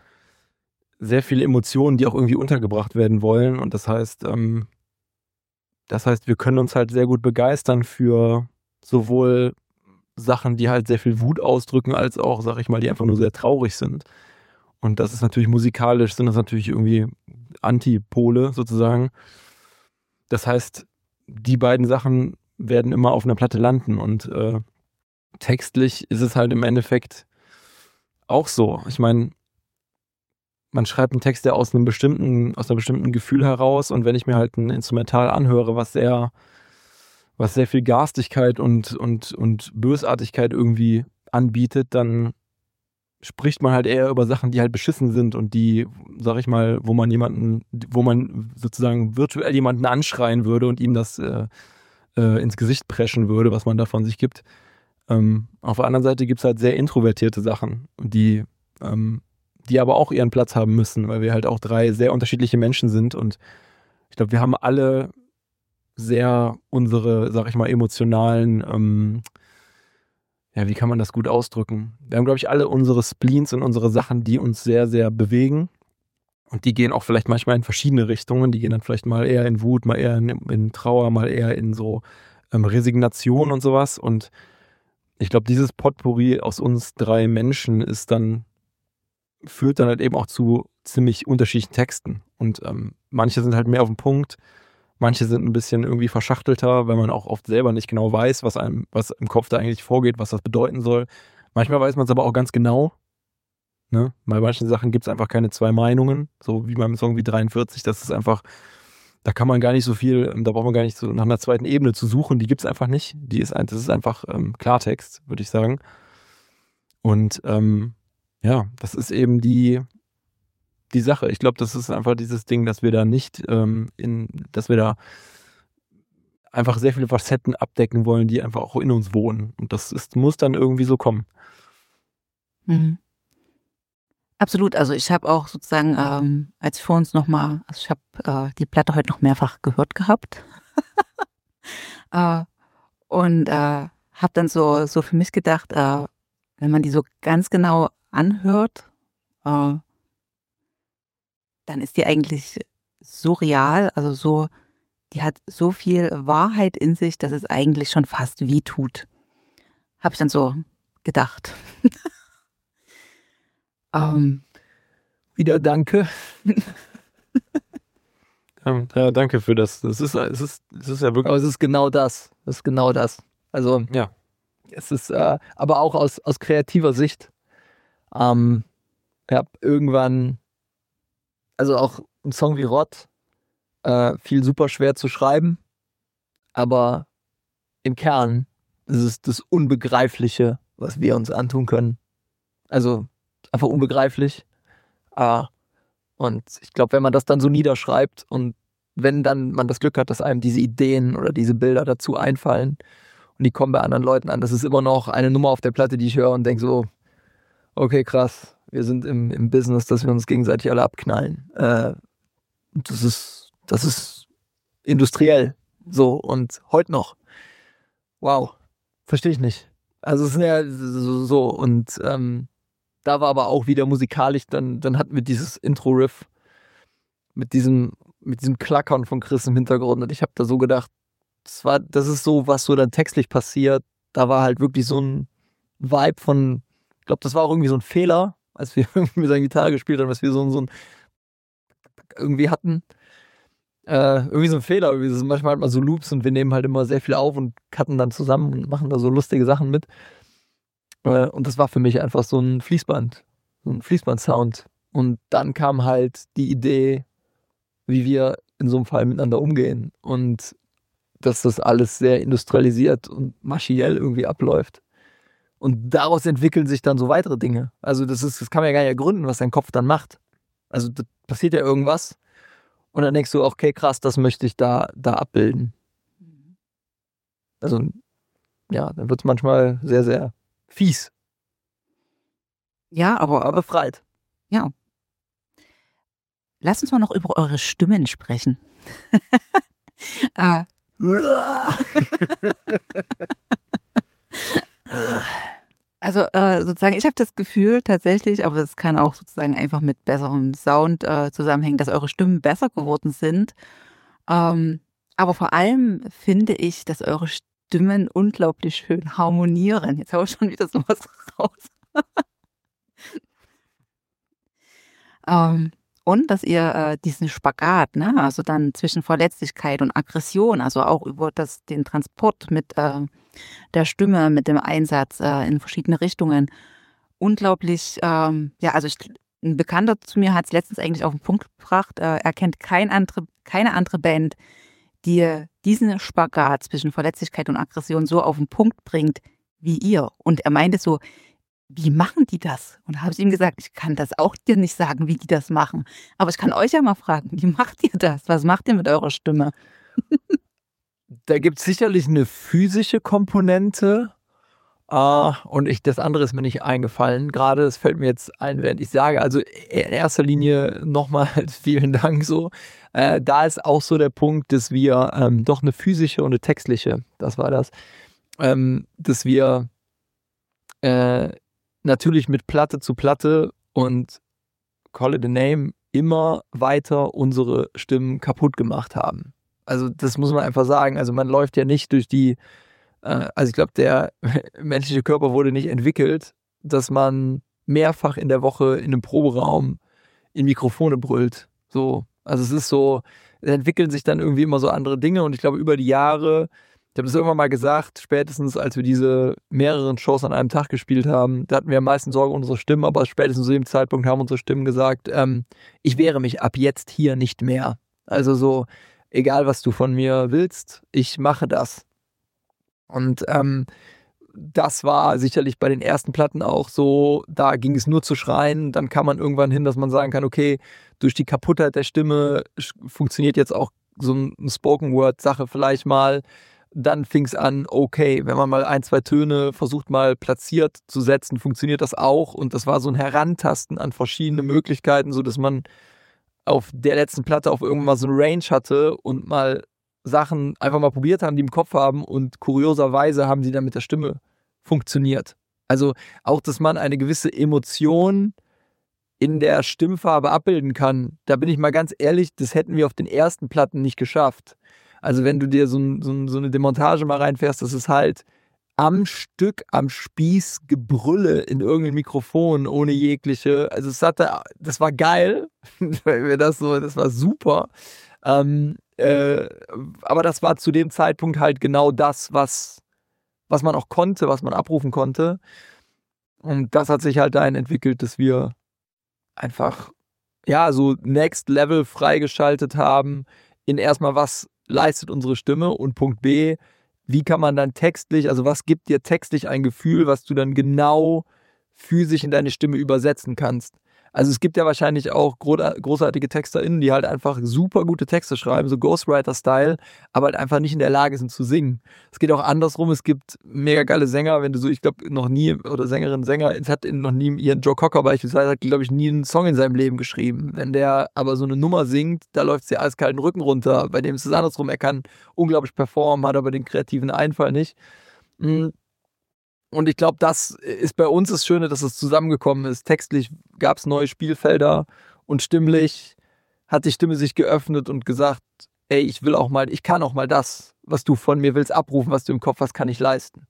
sehr viele Emotionen, die auch irgendwie untergebracht werden wollen. Und das heißt, ähm, das heißt, wir können uns halt sehr gut begeistern für sowohl Sachen, die halt sehr viel Wut ausdrücken, als auch, sag ich mal, die einfach nur sehr traurig sind. Und das ist natürlich musikalisch, sind das natürlich irgendwie Antipole sozusagen. Das heißt, die beiden Sachen werden immer auf einer Platte landen. Und äh, textlich ist es halt im Endeffekt auch so. Ich meine, man schreibt einen Text ja aus einem bestimmten, aus einem bestimmten Gefühl heraus, und wenn ich mir halt ein Instrumental anhöre, was sehr, was sehr viel Garstigkeit und, und, und Bösartigkeit irgendwie anbietet, dann spricht man halt eher über Sachen, die halt beschissen sind und die, sag ich mal, wo man jemanden, wo man sozusagen virtuell jemanden anschreien würde und ihm das äh, äh, ins Gesicht preschen würde, was man da von sich gibt. Ähm, auf der anderen Seite gibt es halt sehr introvertierte Sachen, die ähm, die aber auch ihren Platz haben müssen, weil wir halt auch drei sehr unterschiedliche Menschen sind, und ich glaube, wir haben alle sehr unsere, sag ich mal, emotionalen, ähm, ja, wie kann man das gut ausdrücken? Wir haben, glaube ich, alle unsere Spleens und unsere Sachen, die uns sehr, sehr bewegen, und die gehen auch vielleicht manchmal in verschiedene Richtungen. Die gehen dann vielleicht mal eher in Wut, mal eher in, in Trauer, mal eher in so ähm, Resignation und sowas, und ich glaube, dieses Potpourri aus uns drei Menschen ist dann führt dann halt eben auch zu ziemlich unterschiedlichen Texten. Und ähm, manche sind halt mehr auf den Punkt, manche sind ein bisschen irgendwie verschachtelter, weil man auch oft selber nicht genau weiß, was einem, was im Kopf da eigentlich vorgeht, was das bedeuten soll. Manchmal weiß man es aber auch ganz genau. Ne? Bei manchen Sachen gibt es einfach keine zwei Meinungen, so wie beim Song wie dreiundvierzig, das ist einfach, da kann man gar nicht so viel, da braucht man gar nicht so nach einer zweiten Ebene zu suchen, die gibt es einfach nicht. Die ist, das ist einfach ähm, Klartext, würde ich sagen. Und ähm, ja, das ist eben die, die Sache. Ich glaube, das ist einfach dieses Ding, dass wir da nicht ähm, in, dass wir da einfach sehr viele Facetten abdecken wollen, die einfach auch in uns wohnen. Und das ist, muss dann irgendwie so kommen. Mhm. Absolut, also ich habe auch sozusagen, ähm, als wir uns nochmal, also ich habe äh, die Platte heute noch mehrfach gehört gehabt äh, und äh, habe dann so, so für mich gedacht, äh, wenn man die so ganz genau anhört, äh, dann ist die eigentlich so real, also so, die hat so viel Wahrheit in sich, dass es eigentlich schon fast weh tut. Habe ich dann so gedacht. ähm, Wieder danke. Ja, ja, danke für das. Das ist, es ist, es ist ja wirklich. Aber es ist genau das. Es ist genau das. Also, Ja. es ist, äh, aber auch aus, aus kreativer Sicht. Ähm, ich habe irgendwann, also auch ein Song wie Rott, äh, fiel super schwer zu schreiben, aber im Kern ist es das Unbegreifliche, was wir uns antun können. Also einfach unbegreiflich. Äh, und ich glaube, wenn man das dann so niederschreibt und wenn dann man das Glück hat, dass einem diese Ideen oder diese Bilder dazu einfallen und die kommen bei anderen Leuten an, das ist immer noch eine Nummer auf der Platte, die ich höre und denke so, okay, krass, wir sind im, im Business, dass wir uns gegenseitig alle abknallen. Äh, das ist, das ist industriell so und heute noch. Wow, verstehe ich nicht. Also es ist ja so, so. und ähm, da war aber auch wieder musikalisch, dann, dann hatten wir dieses Intro-Riff mit diesem, mit diesem Klackern von Chris im Hintergrund und ich habe da so gedacht, das war, das ist so, was so dann textlich passiert. Da war halt wirklich so ein Vibe von, ich glaube, das war auch irgendwie so ein Fehler, als wir mit seiner Gitarre gespielt haben, dass wir so, so ein irgendwie hatten. Äh, irgendwie so ein Fehler. Irgendwie sind manchmal halt mal so Loops und wir nehmen halt immer sehr viel auf und cutten dann zusammen und machen da so lustige Sachen mit. Äh, und das war für mich einfach so ein Fließband, so ein Fließband-Sound. Und dann kam halt die Idee, wie wir in so einem Fall miteinander umgehen und dass das alles sehr industrialisiert und maschinell irgendwie abläuft. Und daraus entwickeln sich dann so weitere Dinge. Also das ist, das kann man ja gar nicht ergründen, was dein Kopf dann macht. Also da passiert ja irgendwas und dann denkst du, okay, krass, das möchte ich da, da abbilden. Also ja, dann wird es manchmal sehr, sehr fies. ja, aber, Aber befreit. ja. Lass uns mal noch über eure Stimmen sprechen. äh, Also äh, sozusagen, ich habe das Gefühl tatsächlich, aber das kann auch sozusagen einfach mit besserem Sound äh, zusammenhängen, dass eure Stimmen besser geworden sind. Ähm, aber vor allem finde ich, dass eure Stimmen unglaublich schön harmonieren. Jetzt habe ich schon wieder sowas raus. ähm, und dass ihr äh, diesen Spagat, ne, also dann zwischen Verletzlichkeit und Aggression, also auch über das, den Transport mit äh, der Stimme, mit dem Einsatz äh, in verschiedene Richtungen, unglaublich, ähm, ja, also ich, ein Bekannter zu mir hat es letztens eigentlich auf den Punkt gebracht, äh, er kennt kein andere, keine andere Band, die diesen Spagat zwischen Verletzlichkeit und Aggression so auf den Punkt bringt wie ihr. Und er meinte so, wie machen die das? Und da habe ich ihm gesagt, ich kann das auch dir nicht sagen, wie die das machen. Aber ich kann euch ja mal fragen, wie macht ihr das? Was macht ihr mit eurer Stimme? Da gibt es sicherlich eine physische Komponente. Uh, und ich, das andere ist mir nicht eingefallen. Gerade, das fällt mir jetzt ein, während ich sage. Also in erster Linie nochmal vielen Dank so. Äh, da ist auch so der Punkt, dass wir ähm, doch eine physische und eine textliche, das war das, ähm, dass wir äh, natürlich mit Platte zu Platte und Call it a name immer weiter unsere Stimmen kaputt gemacht haben. Also das muss man einfach sagen. Also man läuft ja nicht durch die, äh, also ich glaube, der menschliche Körper wurde nicht entwickelt, dass man mehrfach in der Woche in einem Proberaum in Mikrofone brüllt. So, also es ist so, es entwickeln sich dann irgendwie immer so andere Dinge und ich glaube über die Jahre, ich habe das irgendwann mal gesagt, spätestens als wir diese mehreren Shows an einem Tag gespielt haben, da hatten wir am meisten Sorge um unsere Stimmen, aber spätestens zu dem Zeitpunkt haben unsere Stimmen gesagt, ähm, ich wehre mich ab jetzt hier nicht mehr. Also so, egal was du von mir willst, ich mache das. Und ähm, das war sicherlich bei den ersten Platten auch so, da ging es nur zu schreien, dann kam man irgendwann hin, dass man sagen kann, okay, durch die Kaputtheit der Stimme funktioniert jetzt auch so eine Spoken-Word-Sache vielleicht mal. dann fing es an, okay, wenn man mal ein, zwei Töne versucht mal platziert zu setzen, funktioniert das auch. Und das war so ein Herantasten an verschiedene Möglichkeiten, sodass man auf der letzten Platte auf irgendwann mal so eine Range hatte und mal Sachen einfach mal probiert haben, die im Kopf haben, und kurioserweise haben sie dann mit der Stimme funktioniert. Also auch, dass man eine gewisse Emotion in der Stimmfarbe abbilden kann, da bin ich mal ganz ehrlich, das hätten wir auf den ersten Platten nicht geschafft. Also wenn du dir so, ein, so, ein, so eine Demontage mal reinfährst, das ist halt am Stück, am Spieß Gebrülle in irgendein Mikrofon ohne jegliche, also es hatte, das war geil, weil wir das so, das war super. Ähm, äh, aber das war zu dem Zeitpunkt halt genau das, was, was man auch konnte, was man abrufen konnte. Und das hat sich halt dahin entwickelt, dass wir einfach, ja, so Next Level freigeschaltet haben in erstmal, was leistet unsere Stimme, und Punkt B, wie kann man dann textlich, also was gibt dir textlich ein Gefühl, was du dann genau physisch in deine Stimme übersetzen kannst. Also es gibt ja wahrscheinlich auch großartige TexterInnen, die halt einfach super gute Texte schreiben, so Ghostwriter-Style, aber halt einfach nicht in der Lage sind zu singen. Es geht auch andersrum, es gibt mega geile Sänger, wenn du so, ich glaube noch nie, oder Sängerinnen, Sänger, es hat noch nie, ihren Joe Cocker beispielsweise, hat glaube ich nie einen Song in seinem Leben geschrieben. Wenn der aber so eine Nummer singt, da läuft es dir eiskalt den Rücken runter. Bei dem ist es andersrum, er kann unglaublich performen, hat aber den kreativen Einfall nicht. Mhm. Und ich glaube, das ist bei uns das Schöne, dass es zusammengekommen ist. Textlich gab es neue Spielfelder und stimmlich hat die Stimme sich geöffnet und gesagt, ey, ich will auch mal, ich kann auch mal das, was du von mir willst, abrufen, was du im Kopf hast, kann ich leisten.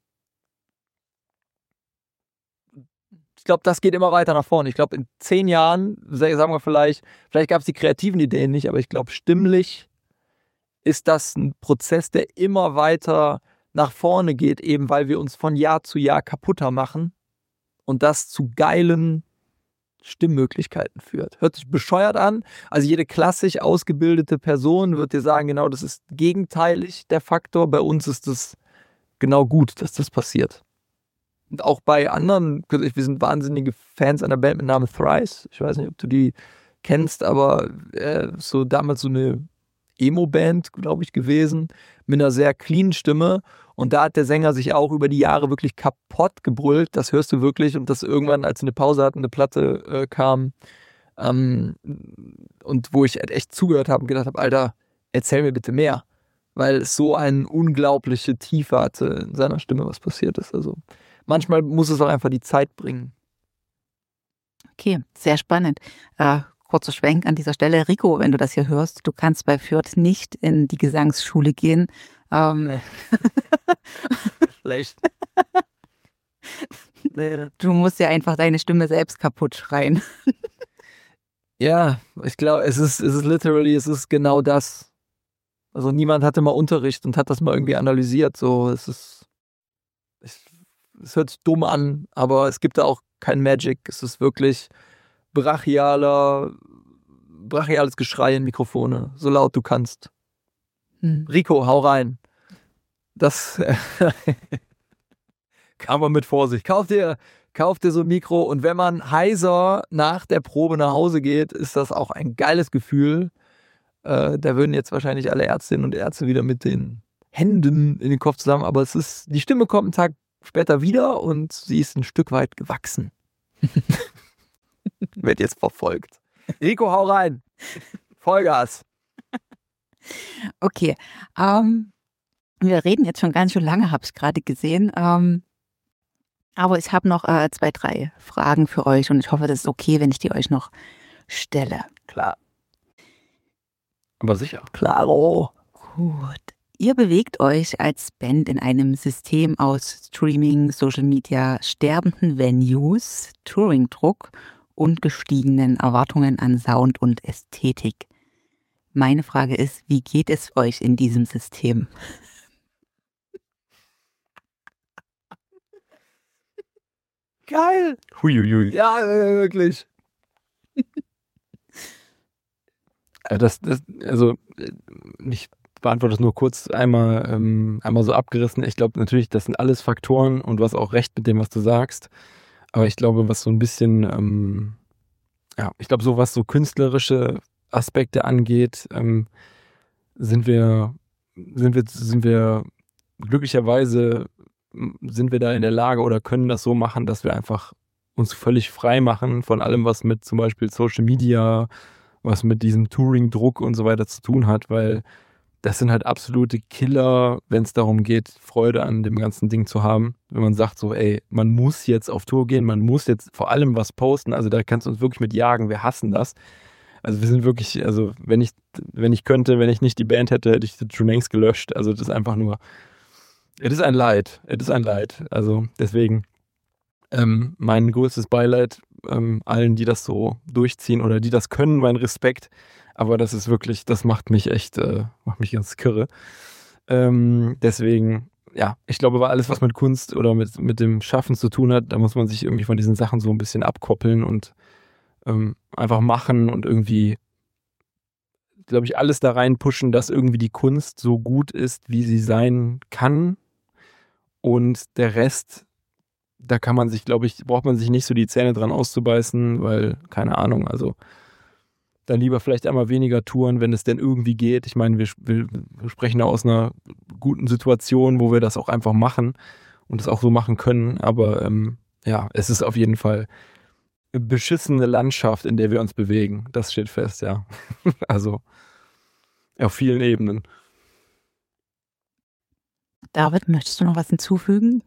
Ich glaube, das geht immer weiter nach vorne. Ich glaube, in zehn Jahren, sagen wir vielleicht, vielleicht gab es die kreativen Ideen nicht, aber ich glaube, stimmlich ist das ein Prozess, der immer weiter nach vorne geht, eben weil wir uns von Jahr zu Jahr kaputter machen und das zu geilen Stimmmöglichkeiten führt. Hört sich bescheuert an. Also jede klassisch ausgebildete Person wird dir sagen, genau, das ist gegenteilig der Faktor. Bei uns ist es genau gut, dass das passiert. Und auch bei anderen, wir sind wahnsinnige Fans einer Band mit Namen Thrice. Ich weiß nicht, ob du die kennst, aber äh, so damals so eine Emo-Band, glaube ich, gewesen, mit einer sehr cleanen Stimme. Und da hat der Sänger sich auch über die Jahre wirklich kaputt gebrüllt. Das hörst du wirklich. Und das irgendwann, als eine Pause hatten, eine Platte äh, kam, ähm, und wo ich echt zugehört habe und gedacht habe, Alter, erzähl mir bitte mehr. Weil es so eine unglaubliche Tiefe hatte in seiner Stimme, was passiert ist. Also manchmal muss es auch einfach die Zeit bringen. Okay, sehr spannend. Äh, kurzer Schwenk an dieser Stelle. Rico, wenn du das hier hörst, du kannst bei Fürth nicht in die Gesangsschule gehen. Ähm, nee. Schlecht. Du musst ja einfach deine Stimme selbst kaputt schreien. Ja, ich glaube, es ist, es ist literally, es ist genau das. Also niemand hatte mal Unterricht und hat das mal irgendwie analysiert. So, es ist, es, es hört sich dumm an, aber es gibt da auch kein Magic. Es ist wirklich brachialer, brachiales Geschrei in Mikrofone, so laut du kannst. Hm. Rico, hau rein. Das kann man mit Vorsicht. Kauf dir, kauf dir so ein Mikro, und wenn man heiser nach der Probe nach Hause geht, ist das auch ein geiles Gefühl. Äh, da würden jetzt wahrscheinlich alle Ärztinnen und Ärzte wieder mit den Händen in den Kopf zusammen, aber es ist, die Stimme kommt einen Tag später wieder und sie ist ein Stück weit gewachsen. Wird jetzt verfolgt. Rico, hau rein. Vollgas. Okay. Ähm, wir reden jetzt schon ganz schön lange, habe ich gerade gesehen. Ähm, aber ich habe noch äh, zwei, drei Fragen für euch und ich hoffe, das ist okay, wenn ich die euch noch stelle. Klar. Aber sicher. Klaro. Gut. Ihr bewegt euch als Band in einem System aus Streaming, Social Media, sterbenden Venues, Touringdruck und gestiegenen Erwartungen an Sound und Ästhetik. Meine Frage ist, wie geht es euch in diesem System? Geil. Huiuiui. Ja, wirklich. Das, das, also, ich beantworte das nur kurz einmal, ähm, einmal so abgerissen. Ich glaube natürlich, das sind alles Faktoren und du hast auch recht mit dem, was du sagst. Aber ich glaube, was so ein bisschen, ähm, ja, ich glaube, so was so künstlerische Aspekte angeht, ähm, sind wir, sind wir, sind wir glücklicherweise sind wir da in der Lage oder können das so machen, dass wir einfach uns völlig frei machen von allem, was mit zum Beispiel Social Media, was mit diesem Touring-Druck und so weiter zu tun hat, weil das sind halt absolute Killer, wenn es darum geht, Freude an dem ganzen Ding zu haben. Wenn man sagt so, ey, man muss jetzt auf Tour gehen, man muss jetzt vor allem was posten, also da kannst du uns wirklich mit jagen, wir hassen das. Also wir sind wirklich, also wenn ich, wenn ich könnte, wenn ich nicht die Band hätte, hätte ich das schon längst gelöscht. Also das ist einfach nur, es ist ein Leid, es ist ein Leid. Also deswegen ähm, mein größtes Beileid ähm, allen, die das so durchziehen oder die das können, mein Respekt. Aber das ist wirklich, das macht mich echt, äh, macht mich ganz kirre. Ähm, deswegen, ja, ich glaube, bei alles, was mit Kunst oder mit, mit dem Schaffen zu tun hat, da muss man sich irgendwie von diesen Sachen so ein bisschen abkoppeln und ähm, einfach machen und irgendwie, glaube ich, alles da rein pushen, dass irgendwie die Kunst so gut ist, wie sie sein kann. Und der Rest, da kann man sich, glaube ich, braucht man sich nicht so die Zähne dran auszubeißen, weil, keine Ahnung, also dann lieber vielleicht einmal weniger touren, wenn es denn irgendwie geht. Ich meine, wir, wir, wir sprechen da aus einer guten Situation, wo wir das auch einfach machen und das auch so machen können. Aber ähm, ja, es ist auf jeden Fall eine beschissene Landschaft, in der wir uns bewegen. Das steht fest, ja. Also auf vielen Ebenen. David, möchtest du noch was hinzufügen?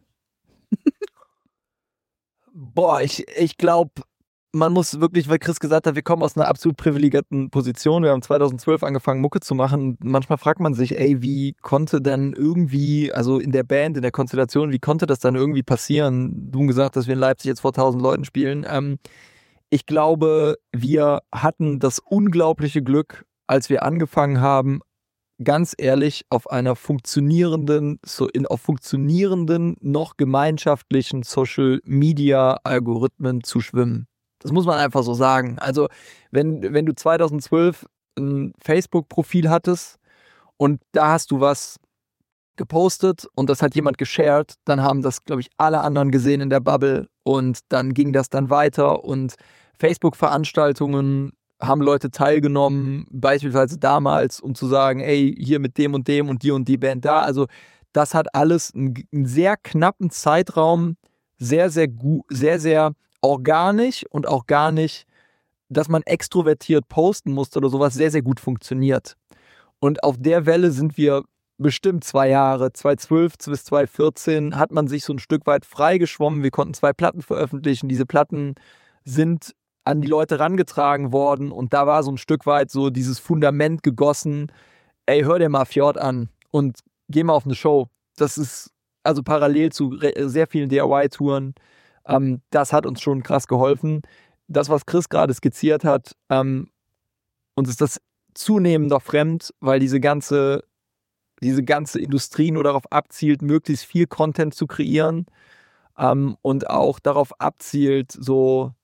Boah, ich, ich glaube, man muss wirklich, weil Chris gesagt hat, wir kommen aus einer absolut privilegierten Position. Wir haben zweitausendzwölf angefangen, Mucke zu machen. Manchmal fragt man sich, ey, wie konnte dann irgendwie, also in der Band, in der Konstellation, wie konnte das dann irgendwie passieren? Du hast gesagt, dass wir in Leipzig jetzt vor tausend Leuten spielen. Ähm, ich glaube, wir hatten das unglaubliche Glück, als wir angefangen haben, ganz ehrlich, auf einer funktionierenden, so in auf funktionierenden, noch gemeinschaftlichen Social-Media-Algorithmen zu schwimmen. Das muss man einfach so sagen. Also, wenn, wenn du zweitausendzwölf ein Facebook-Profil hattest und da hast du was gepostet und das hat jemand geshared, dann haben das, glaube ich, alle anderen gesehen in der Bubble und dann ging das dann weiter und Facebook-Veranstaltungen haben Leute teilgenommen, beispielsweise damals, um zu sagen, ey, hier mit dem und dem und die und die Band da. Also das hat alles einen, einen sehr knappen Zeitraum, sehr, sehr gut, sehr, sehr organisch und auch gar nicht, dass man extrovertiert posten musste oder sowas, sehr, sehr gut funktioniert. Und auf der Welle sind wir bestimmt zwei Jahre, zweitausendzwölf bis zweitausendvierzehn hat man sich so ein Stück weit freigeschwommen. Wir konnten zwei Platten veröffentlichen. Diese Platten sind an die Leute rangetragen worden und da war so ein Stück weit so dieses Fundament gegossen. Ey, hör dir mal Fjord an und geh mal auf eine Show. Das ist also parallel zu re- sehr vielen D I Y-Touren. Ähm, das hat uns schon krass geholfen. Das, was Chris gerade skizziert hat, ähm, uns ist das zunehmend noch fremd, weil diese ganze, diese ganze Industrie nur darauf abzielt, möglichst viel Content zu kreieren ähm, und auch darauf abzielt, so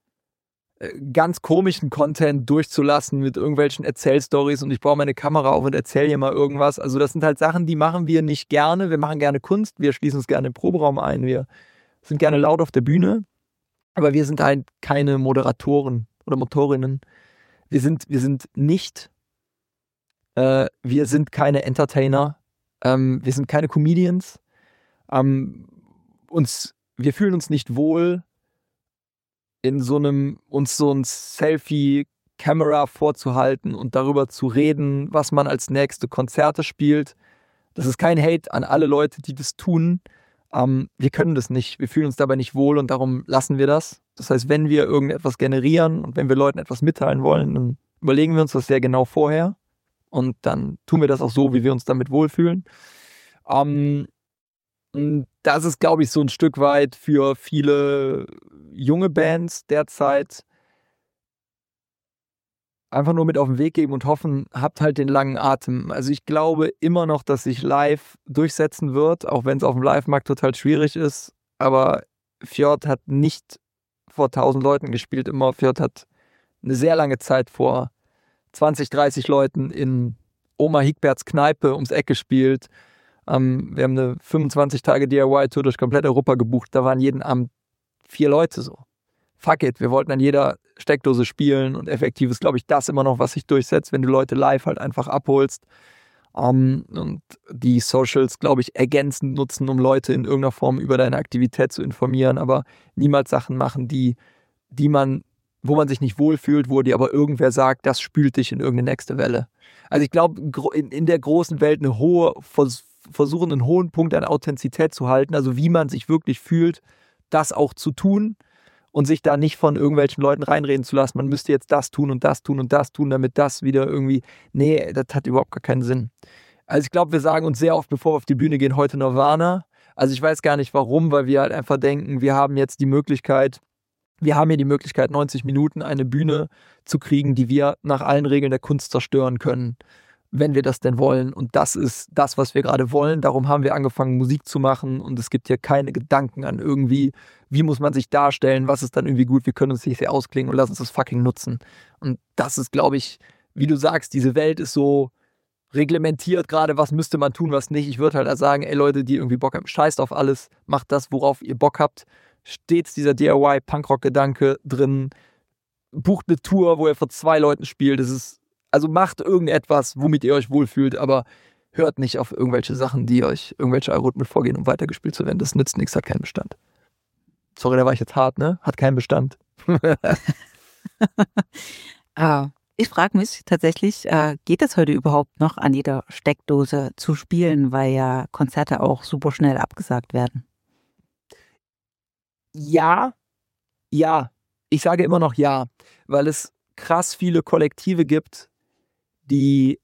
äh, ganz komischen Content durchzulassen mit irgendwelchen Erzählstories und ich baue meine Kamera auf und erzähle hier mal irgendwas. Also das sind halt Sachen, die machen wir nicht gerne. Wir machen gerne Kunst, wir schließen uns gerne im Proberaum ein, wir sind gerne laut auf der Bühne, aber wir sind halt keine Moderatoren oder Motorinnen. Wir sind, wir sind nicht, äh, wir sind keine Entertainer, ähm, wir sind keine Comedians. Ähm, uns, wir fühlen uns nicht wohl, in so einem, uns so ein Selfie-Kamera vorzuhalten und darüber zu reden, was man als nächste Konzerte spielt. Das ist kein Hate an alle Leute, die das tun. Ähm, wir können das nicht. Wir fühlen uns dabei nicht wohl und darum lassen wir das. Das heißt, wenn wir irgendetwas generieren und wenn wir Leuten etwas mitteilen wollen, dann überlegen wir uns das sehr genau vorher und dann tun wir das auch so, wie wir uns damit wohlfühlen. Ähm, das ist, glaube ich, so ein Stück weit für viele junge Bands derzeit einfach nur mit auf den Weg geben und hoffen, habt halt den langen Atem. Also ich glaube immer noch, dass sich live durchsetzen wird, auch wenn es auf dem Live-Markt total schwierig ist. Aber Fjord hat nicht vor tausend Leuten gespielt immer. Fjord hat eine sehr lange Zeit vor zwanzig, dreißig Leuten in Oma Hiegberts Kneipe ums Eck gespielt. Ähm, wir haben eine fünfundzwanzig Tage D I Y-Tour durch komplett Europa gebucht. Da waren jeden Abend vier Leute so. Fuck it, wir wollten an jeder Steckdose spielen und effektiv ist, glaube ich, das immer noch, was sich durchsetzt, wenn du Leute live halt einfach abholst. Um, und die Socials, glaube ich, ergänzend nutzen, um Leute in irgendeiner Form über deine Aktivität zu informieren, aber niemals Sachen machen, die, die man, wo man sich nicht wohlfühlt, wo dir aber irgendwer sagt, das spült dich in irgendeine nächste Welle. Also ich glaube, in, in der großen Welt eine hohe, vers- versuchen einen hohen Punkt an Authentizität zu halten, also wie man sich wirklich fühlt, das auch zu tun und sich da nicht von irgendwelchen Leuten reinreden zu lassen, man müsste jetzt das tun und das tun und das tun, damit das wieder irgendwie, nee, das hat überhaupt gar keinen Sinn. Also ich glaube, wir sagen uns sehr oft, bevor wir auf die Bühne gehen, heute Nirvana. Also ich weiß gar nicht warum, weil wir halt einfach denken, wir haben jetzt die Möglichkeit, wir haben hier die Möglichkeit, neunzig Minuten eine Bühne zu kriegen, die wir nach allen Regeln der Kunst zerstören können, wenn wir das denn wollen. Und das ist das, was wir gerade wollen. Darum haben wir angefangen, Musik zu machen. Und es gibt hier keine Gedanken an irgendwie, wie muss man sich darstellen, was ist dann irgendwie gut, wir können uns nicht sehr ausklingen und lass uns das fucking nutzen. Und das ist, glaube ich, wie du sagst, diese Welt ist so reglementiert gerade, was müsste man tun, was nicht. Ich würde halt sagen, ey Leute, die irgendwie Bock haben, scheißt auf alles, macht das, worauf ihr Bock habt. Stets dieser D I Y-Punkrock-Gedanke drin. Bucht eine Tour, wo ihr vor zwei Leuten spielt. Das ist, also macht irgendetwas, womit ihr euch wohlfühlt, aber hört nicht auf irgendwelche Sachen, die euch, irgendwelche Algorithmen vorgehen, um weitergespielt zu werden. Das nützt nichts, hat keinen Bestand. Sorry, da war ich jetzt hart, ne? Hat keinen Bestand. ah, ich frage mich tatsächlich, äh, geht es heute überhaupt noch an jeder Steckdose zu spielen, weil ja Konzerte auch super schnell abgesagt werden? Ja, ja. Ich sage immer noch ja, weil es krass viele Kollektive gibt, die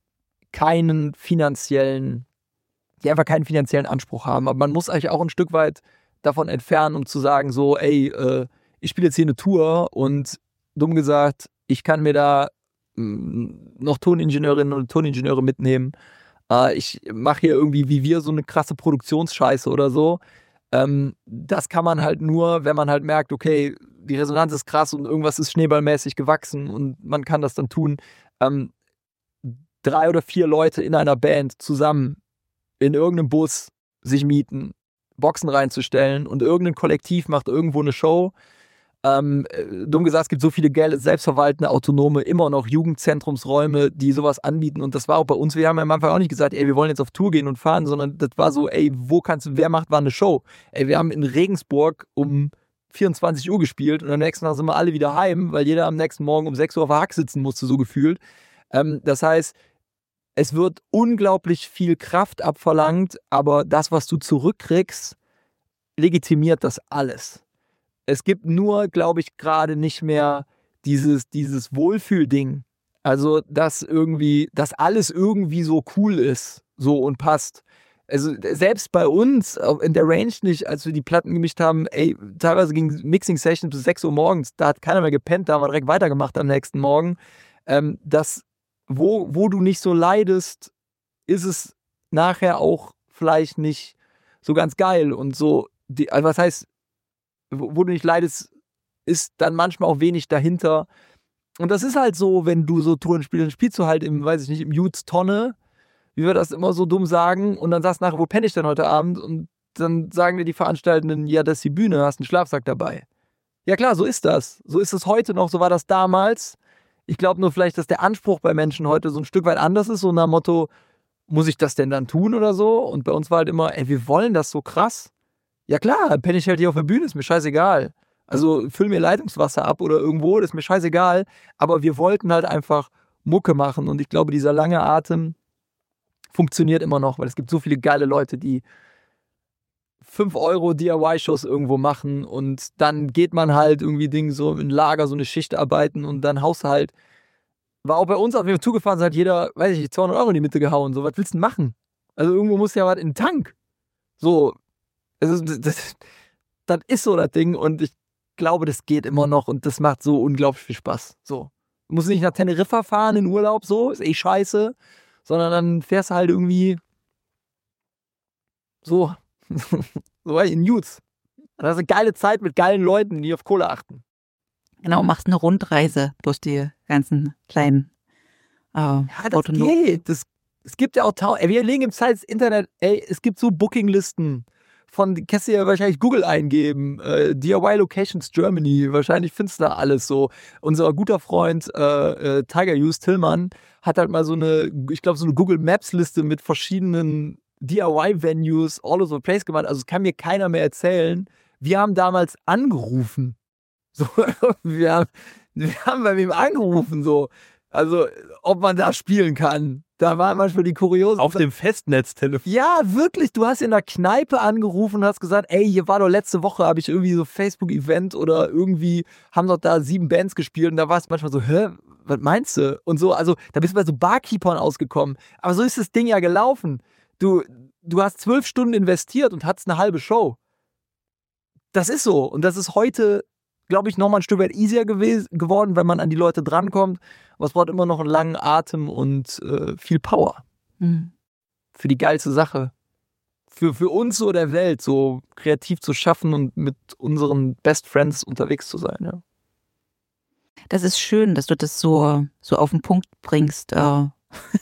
keinen finanziellen, die einfach keinen finanziellen Anspruch haben. Aber man muss eigentlich auch ein Stück weit davon entfernen, um zu sagen so, ey, äh, ich spiele jetzt hier eine Tour und dumm gesagt, ich kann mir da mh, noch Toningenieurinnen und Toningenieure mitnehmen. Äh, ich mache hier irgendwie wie wir so eine krasse Produktionsscheiße oder so. Ähm, das kann man halt nur, wenn man halt merkt, okay, die Resonanz ist krass und irgendwas ist schneeballmäßig gewachsen und man kann das dann tun. Ähm, drei oder vier Leute in einer Band zusammen in irgendeinem Bus sich mieten, Boxen reinzustellen und irgendein Kollektiv macht irgendwo eine Show. Ähm, dumm gesagt, es gibt so viele geile, selbstverwaltende, autonome, immer noch Jugendzentrumsräume, die sowas anbieten. Und das war auch bei uns. Wir haben am Anfang auch nicht gesagt, ey, wir wollen jetzt auf Tour gehen und fahren, sondern das war so, ey, wo kannst du, wer macht wann eine Show? Ey, wir haben in Regensburg um vierundzwanzig Uhr gespielt und am nächsten Tag sind wir alle wieder heim, weil jeder am nächsten Morgen um sechs Uhr auf der Hack sitzen musste, so gefühlt. Ähm, das heißt, es wird unglaublich viel Kraft abverlangt, aber das, was du zurückkriegst, legitimiert das alles. Es gibt nur, glaube ich, gerade nicht mehr dieses, dieses Wohlfühlding. Also, dass irgendwie, dass alles irgendwie so cool ist, so und passt. Also, selbst bei uns in der Range nicht, als wir die Platten gemischt haben, ey, teilweise ging Mixing-Session bis sechs Uhr morgens, da hat keiner mehr gepennt, da haben wir direkt weitergemacht am nächsten Morgen. Ähm, das, wo, wo du nicht so leidest, ist es nachher auch vielleicht nicht so ganz geil und so, die, also was heißt, wo du nicht leidest, ist dann manchmal auch wenig dahinter. Und das ist halt so, wenn du so Touren spielst, dann spielst du halt im, weiß ich nicht, im Jutes Tonne, wie wir das immer so dumm sagen, und dann sagst du nachher, wo penne ich denn heute Abend? Und dann sagen dir die Veranstaltenden, ja, das ist die Bühne, hast einen Schlafsack dabei. Ja klar, so ist das. So ist es heute noch, so war das damals. Ich glaube nur vielleicht, dass der Anspruch bei Menschen heute so ein Stück weit anders ist, so nach dem Motto, muss ich das denn dann tun oder so? Und bei uns war halt immer, ey, wir wollen das so krass. Ja klar, penne ich halt hier auf der Bühne, ist mir scheißegal. Also füll mir Leitungswasser ab oder irgendwo, das ist mir scheißegal. Aber wir wollten halt einfach Mucke machen und ich glaube, dieser lange Atem funktioniert immer noch, weil es gibt so viele geile Leute, die fünf Euro D I Y-Shows irgendwo machen und dann geht man halt irgendwie Ding so in Lager, so eine Schicht arbeiten und dann haust du halt, war auch bei uns, als wir zugefahren sind, hat jeder, weiß ich nicht, zweihundert Euro in die Mitte gehauen. So, was willst du denn machen? Also irgendwo muss ja was in den Tank. So, also, das, das ist so das Ding und ich glaube, das geht immer noch und das macht so unglaublich viel Spaß. So. Du musst nicht nach Teneriffa fahren in Urlaub, so, ist eh scheiße, sondern dann fährst du halt irgendwie so, so in Jutes. Das ist eine geile Zeit mit geilen Leuten, die auf Kohle achten. Genau, machst eine Rundreise durch die ganzen kleinen äh, Ja, das Autonom- geht. Das, es gibt ja auch, tau- ey, wir legen im Zeit ins Internet, ey, es gibt so Bookinglisten von, kannst du ja wahrscheinlich Google eingeben, äh, D I Y Locations Germany, wahrscheinlich findest du da alles so. Unser guter Freund äh, äh, Tiger Hughes Tillmann hat halt mal so eine, ich glaube, so eine Google Maps Liste mit verschiedenen D I Y-Venues all over the place gemacht. Also es kann mir keiner mehr erzählen. Wir haben damals angerufen. So, wir, haben, wir haben bei ihm angerufen, so. Also, ob man da spielen kann. Da waren manchmal die kuriosen... Auf dem Festnetztelefon. Ja, wirklich. Du hast in der Kneipe angerufen und hast gesagt, ey, hier war doch letzte Woche, habe ich irgendwie so Facebook-Event oder irgendwie haben doch da sieben Bands gespielt und da war es manchmal so, hä, was meinst du? Und so, also da bist du bei so Barkeepern ausgekommen. Aber so ist das Ding ja gelaufen. Du, du hast zwölf Stunden investiert und hattest eine halbe Show. Das ist so. Und das ist heute, glaube ich, nochmal ein Stück weit easier gewesen, geworden, wenn man an die Leute drankommt. Aber es braucht immer noch einen langen Atem und äh, viel Power. Mhm. Für die geilste Sache. Für, für uns so der Welt, so kreativ zu schaffen und mit unseren Best Friends unterwegs zu sein. Ja. Das ist schön, dass du das so, so auf den Punkt bringst. Äh, ja.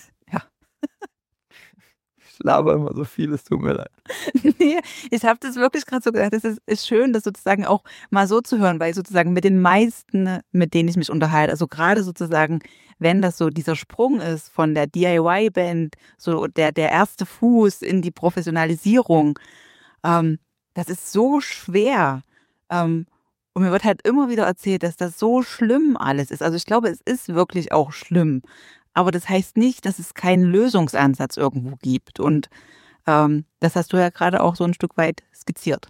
Ich laber immer so viel, es tut mir leid. Nee, ich habe das wirklich gerade so gedacht, es ist, ist schön, das sozusagen auch mal so zu hören, weil sozusagen mit den meisten, mit denen ich mich unterhalte, also gerade sozusagen, wenn das so dieser Sprung ist von der D I Y-Band, so der, der erste Fuß in die Professionalisierung, ähm, das ist so schwer. Ähm, und mir wird halt immer wieder erzählt, dass das so schlimm alles ist. Also ich glaube, es ist wirklich auch schlimm. Aber das heißt nicht, dass es keinen Lösungsansatz irgendwo gibt. Und ähm, das hast du ja gerade auch so ein Stück weit skizziert.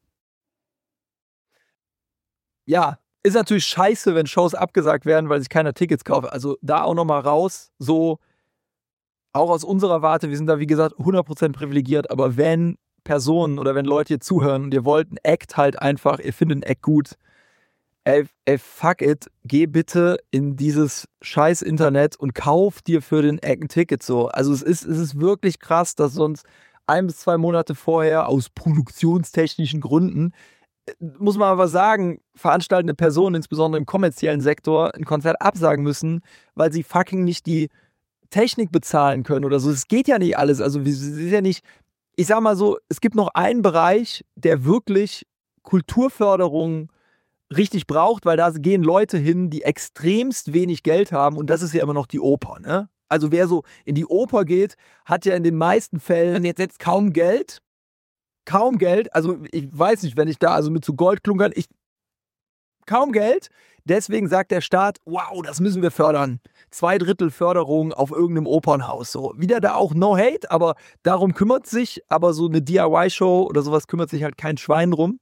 Ja, ist natürlich scheiße, wenn Shows abgesagt werden, weil sich keiner Tickets kauft. Also da auch nochmal raus, so auch aus unserer Warte, wir sind da wie gesagt hundert Prozent privilegiert, aber wenn Personen oder wenn Leute hier zuhören und ihr wollt einen Act halt einfach, ihr findet einen Act gut, ey, ey, fuck it, geh bitte in dieses scheiß Internet und kauf dir für den Act ein Ticket so. Also es ist, es ist wirklich krass, dass sonst ein bis zwei Monate vorher aus produktionstechnischen Gründen, muss man aber sagen, veranstaltende Personen, insbesondere im kommerziellen Sektor, ein Konzert absagen müssen, weil sie fucking nicht die Technik bezahlen können oder so. Es geht ja nicht alles. Also es ist ja nicht, ich sag mal so, es gibt noch einen Bereich, der wirklich Kulturförderung richtig braucht, weil da gehen Leute hin, die extremst wenig Geld haben und das ist ja immer noch die Oper, ne? Also wer so in die Oper geht, hat ja in den meisten Fällen jetzt, jetzt kaum Geld. Kaum Geld. Also ich weiß nicht, wenn ich da also mit so Goldklunkern, ich kaum Geld. Deswegen sagt der Staat, wow, das müssen wir fördern. Zwei Drittel Förderung auf irgendeinem Opernhaus. So, wieder da auch no hate, aber darum kümmert sich, aber so eine D I Y-Show oder sowas kümmert sich halt kein Schwein drum.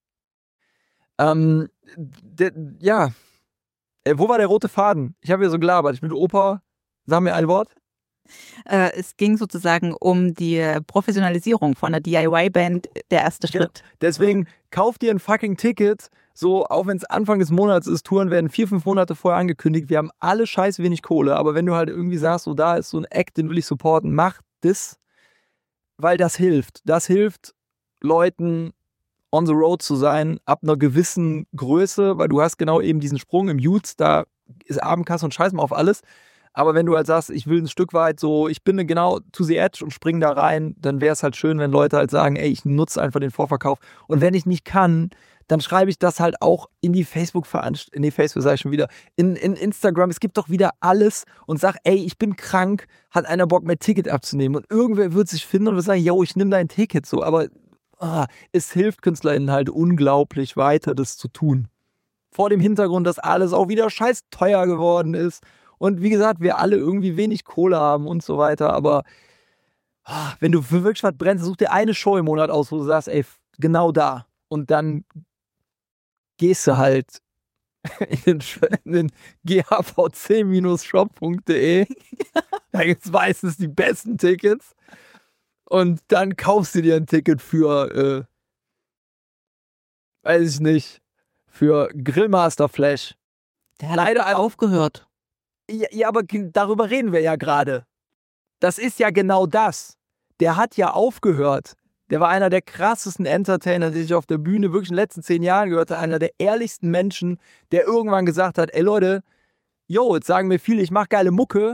Ähm, de, ja. Äh, wo war der rote Faden? Ich habe hier so gelabert. Ich bin Oper. Sag mir ein Wort. Äh, es ging sozusagen um die Professionalisierung von der D I Y-Band, der erste Schritt. Ja, deswegen kauf dir ein fucking Ticket. So, auch wenn es Anfang des Monats ist, Touren werden vier, fünf Monate vorher angekündigt. Wir haben alle scheiß wenig Kohle, aber wenn du halt irgendwie sagst, so da ist so ein Act, den will ich supporten, mach das, weil das hilft. Das hilft Leuten on the road zu sein, ab einer gewissen Größe, weil du hast genau eben diesen Sprung im Youth, da ist Abendkasse und scheiß mal auf alles. Aber wenn du halt sagst, ich will ein Stück weit so, ich bin genau to the edge und spring da rein, dann wäre es halt schön, wenn Leute halt sagen, ey, ich nutze einfach den Vorverkauf. Und wenn ich nicht kann, dann schreibe ich das halt auch in die Facebook-Veranstaltung, in die Facebook sage ich schon wieder, in, in Instagram, es gibt doch wieder alles und sag, ey, ich bin krank, hat einer Bock, mein Ticket abzunehmen. Und irgendwer wird sich finden und wird sagen, yo, ich nehme dein Ticket so. Aber ah, es hilft KünstlerInnen halt unglaublich weiter, das zu tun. Vor dem Hintergrund, dass alles auch wieder scheiß teuer geworden ist. Und wie gesagt, wir alle irgendwie wenig Kohle haben und so weiter. Aber ah, wenn du für wirklich was brennst, such dir eine Show im Monat aus, wo du sagst, ey, genau da. Und dann gehst du halt in den, in den g h v c shop punkt d e. Da gibt es meistens die besten Tickets. Und dann kaufst du dir ein Ticket für, äh, weiß ich nicht, für Grillmaster Flash. Der hat leider aufgehört. Ja, ja, aber darüber reden wir ja gerade. Das ist ja genau das. Der hat ja aufgehört. Der war einer der krassesten Entertainer, die ich auf der Bühne wirklich in den letzten zehn Jahren gehört habe. Einer der ehrlichsten Menschen, der irgendwann gesagt hat, ey Leute, yo, jetzt sagen mir viele, ich mache geile Mucke,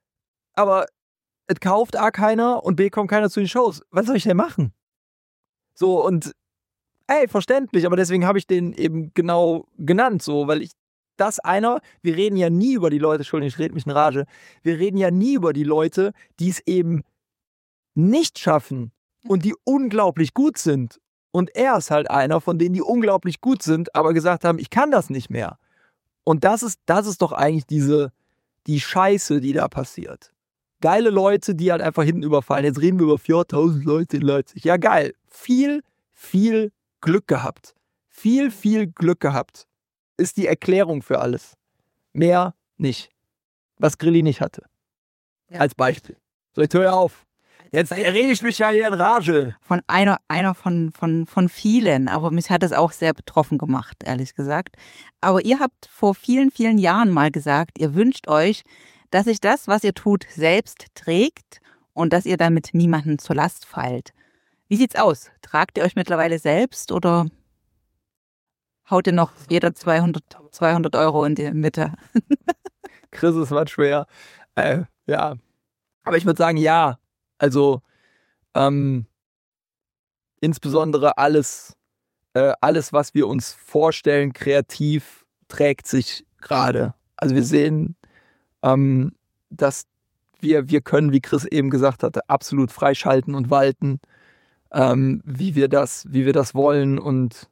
aber es kauft A keiner und B kommt keiner zu den Shows. Was soll ich denn machen? So, und ey, verständlich, aber deswegen habe ich den eben genau genannt, so, weil ich das einer, wir reden ja nie über die Leute, Entschuldigung, ich rede mich in Rage, wir reden ja nie über die Leute, die es eben nicht schaffen und die unglaublich gut sind. Und er ist halt einer von denen, die unglaublich gut sind, aber gesagt haben, ich kann das nicht mehr. Und das ist, das ist doch eigentlich diese, die Scheiße, die da passiert. Geile Leute, die halt einfach hinten überfallen. Jetzt reden wir über viertausend Leute in Leipzig. Ja, geil. Viel, viel Glück gehabt. Viel, viel Glück gehabt. Ist die Erklärung für alles. Mehr nicht. Was Grilli nicht hatte. Ja. Als Beispiel. So, jetzt höre auf. Jetzt rede ich mich ja hier in Rage. Von einer, einer von, von, von vielen. Aber mich hat es auch sehr betroffen gemacht, ehrlich gesagt. Aber ihr habt vor vielen, vielen Jahren mal gesagt, ihr wünscht euch, dass sich das, was ihr tut, selbst trägt und dass ihr damit niemanden zur Last fallt. Wie sieht's aus? Tragt ihr euch mittlerweile selbst oder haut ihr noch jeder zweihundert, zweihundert Euro in die Mitte? Chris, es war schwer. Äh, ja. Aber ich würde sagen, ja. Also, ähm, insbesondere alles, äh, alles, was wir uns vorstellen, kreativ, trägt sich gerade. Also wir sehen, ähm, dass wir, wir können, wie Chris eben gesagt hatte, absolut freischalten und walten, ähm, wie wir das, wie wir das wollen. Und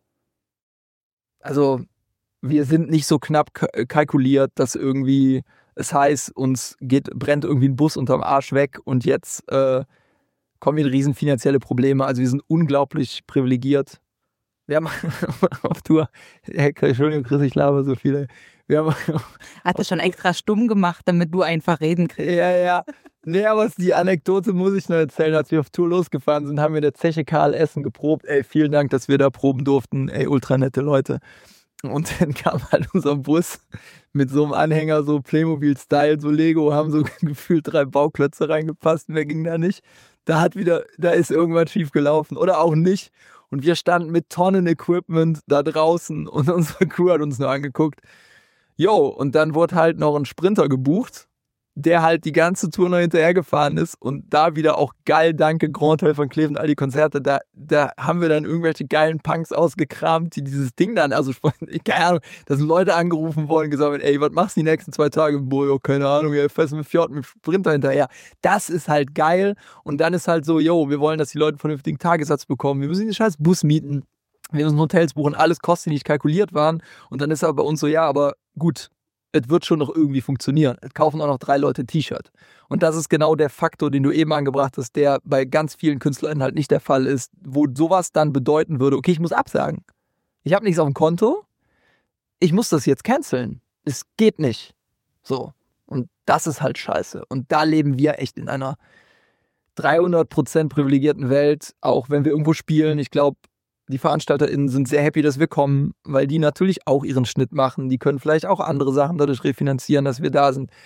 also wir sind nicht so knapp k- kalkuliert, dass irgendwie es heißt, uns geht, brennt irgendwie ein Bus unterm Arsch weg und jetzt äh, kommen wir in riesen finanzielle Probleme. Also wir sind unglaublich privilegiert. Wir haben auf Tour, hey, Entschuldigung Chris, ich laber so viele. Wir haben Hat das schon extra stumm gemacht, damit du einfach reden kriegst. Ja, ja. Nee, aber die Anekdote muss ich noch erzählen. Als wir auf Tour losgefahren sind, haben wir in der Zeche Karl Essen geprobt. Ey, vielen Dank, dass wir da proben durften. Ey, ultra nette Leute. Und dann kam halt unser Bus mit so einem Anhänger, so Playmobil-Style, so Lego, haben so gefühlt drei Bauklötze reingepasst, mehr ging da nicht. Da hat wieder, da ist irgendwas schief gelaufen oder auch nicht. Und wir standen mit Tonnen Equipment da draußen und unsere Crew hat uns nur angeguckt. Jo, und dann wurde halt noch ein Sprinter gebucht, der halt die ganze Tour noch hinterher gefahren ist und da wieder auch geil, danke Grand Hotel von Cleveland, all die Konzerte, da, da haben wir dann irgendwelche geilen Punks ausgekramt, die dieses Ding dann, also keine Ahnung, da sind Leute angerufen worden und gesagt haben, ey, was machst du die nächsten zwei Tage? Boah, jo, keine Ahnung, ey, fest mit Fjord mit Sprinter hinterher. Das ist halt geil und dann ist halt so, jo, wir wollen, dass die Leute einen vernünftigen Tagessatz bekommen, wir müssen den scheiß Bus mieten, wir müssen Hotels buchen, alles Kosten, die nicht kalkuliert waren und dann ist aber bei uns so, ja, aber gut, es wird schon noch irgendwie funktionieren. Es kaufen auch noch drei Leute ein T-Shirt. Und das ist genau der Faktor, den du eben angebracht hast, der bei ganz vielen Künstlern halt nicht der Fall ist, wo sowas dann bedeuten würde, okay, ich muss absagen. Ich habe nichts auf dem Konto, ich muss das jetzt canceln. Es geht nicht. So. Und das ist halt scheiße. Und da leben wir echt in einer dreihundert Prozent privilegierten Welt, auch wenn wir irgendwo spielen. Ich glaube, die VeranstalterInnen sind sehr happy, dass wir kommen, weil die natürlich auch ihren Schnitt machen. Die können vielleicht auch andere Sachen dadurch refinanzieren, dass wir da sind.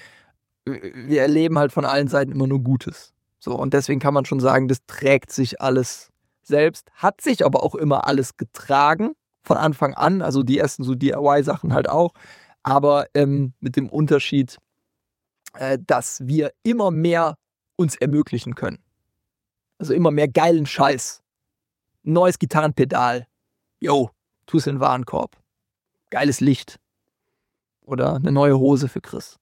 Wir erleben halt von allen Seiten immer nur Gutes. So, und deswegen kann man schon sagen, das trägt sich alles selbst, hat sich aber auch immer alles getragen von Anfang an. Also die ersten so D I Y-Sachen halt auch. Aber ähm, mit dem Unterschied, äh, dass wir immer mehr uns ermöglichen können. Also immer mehr geilen Scheiß. Neues Gitarrenpedal. Yo, tu es in den Warenkorb. Geiles Licht. Oder eine neue Hose für Chris.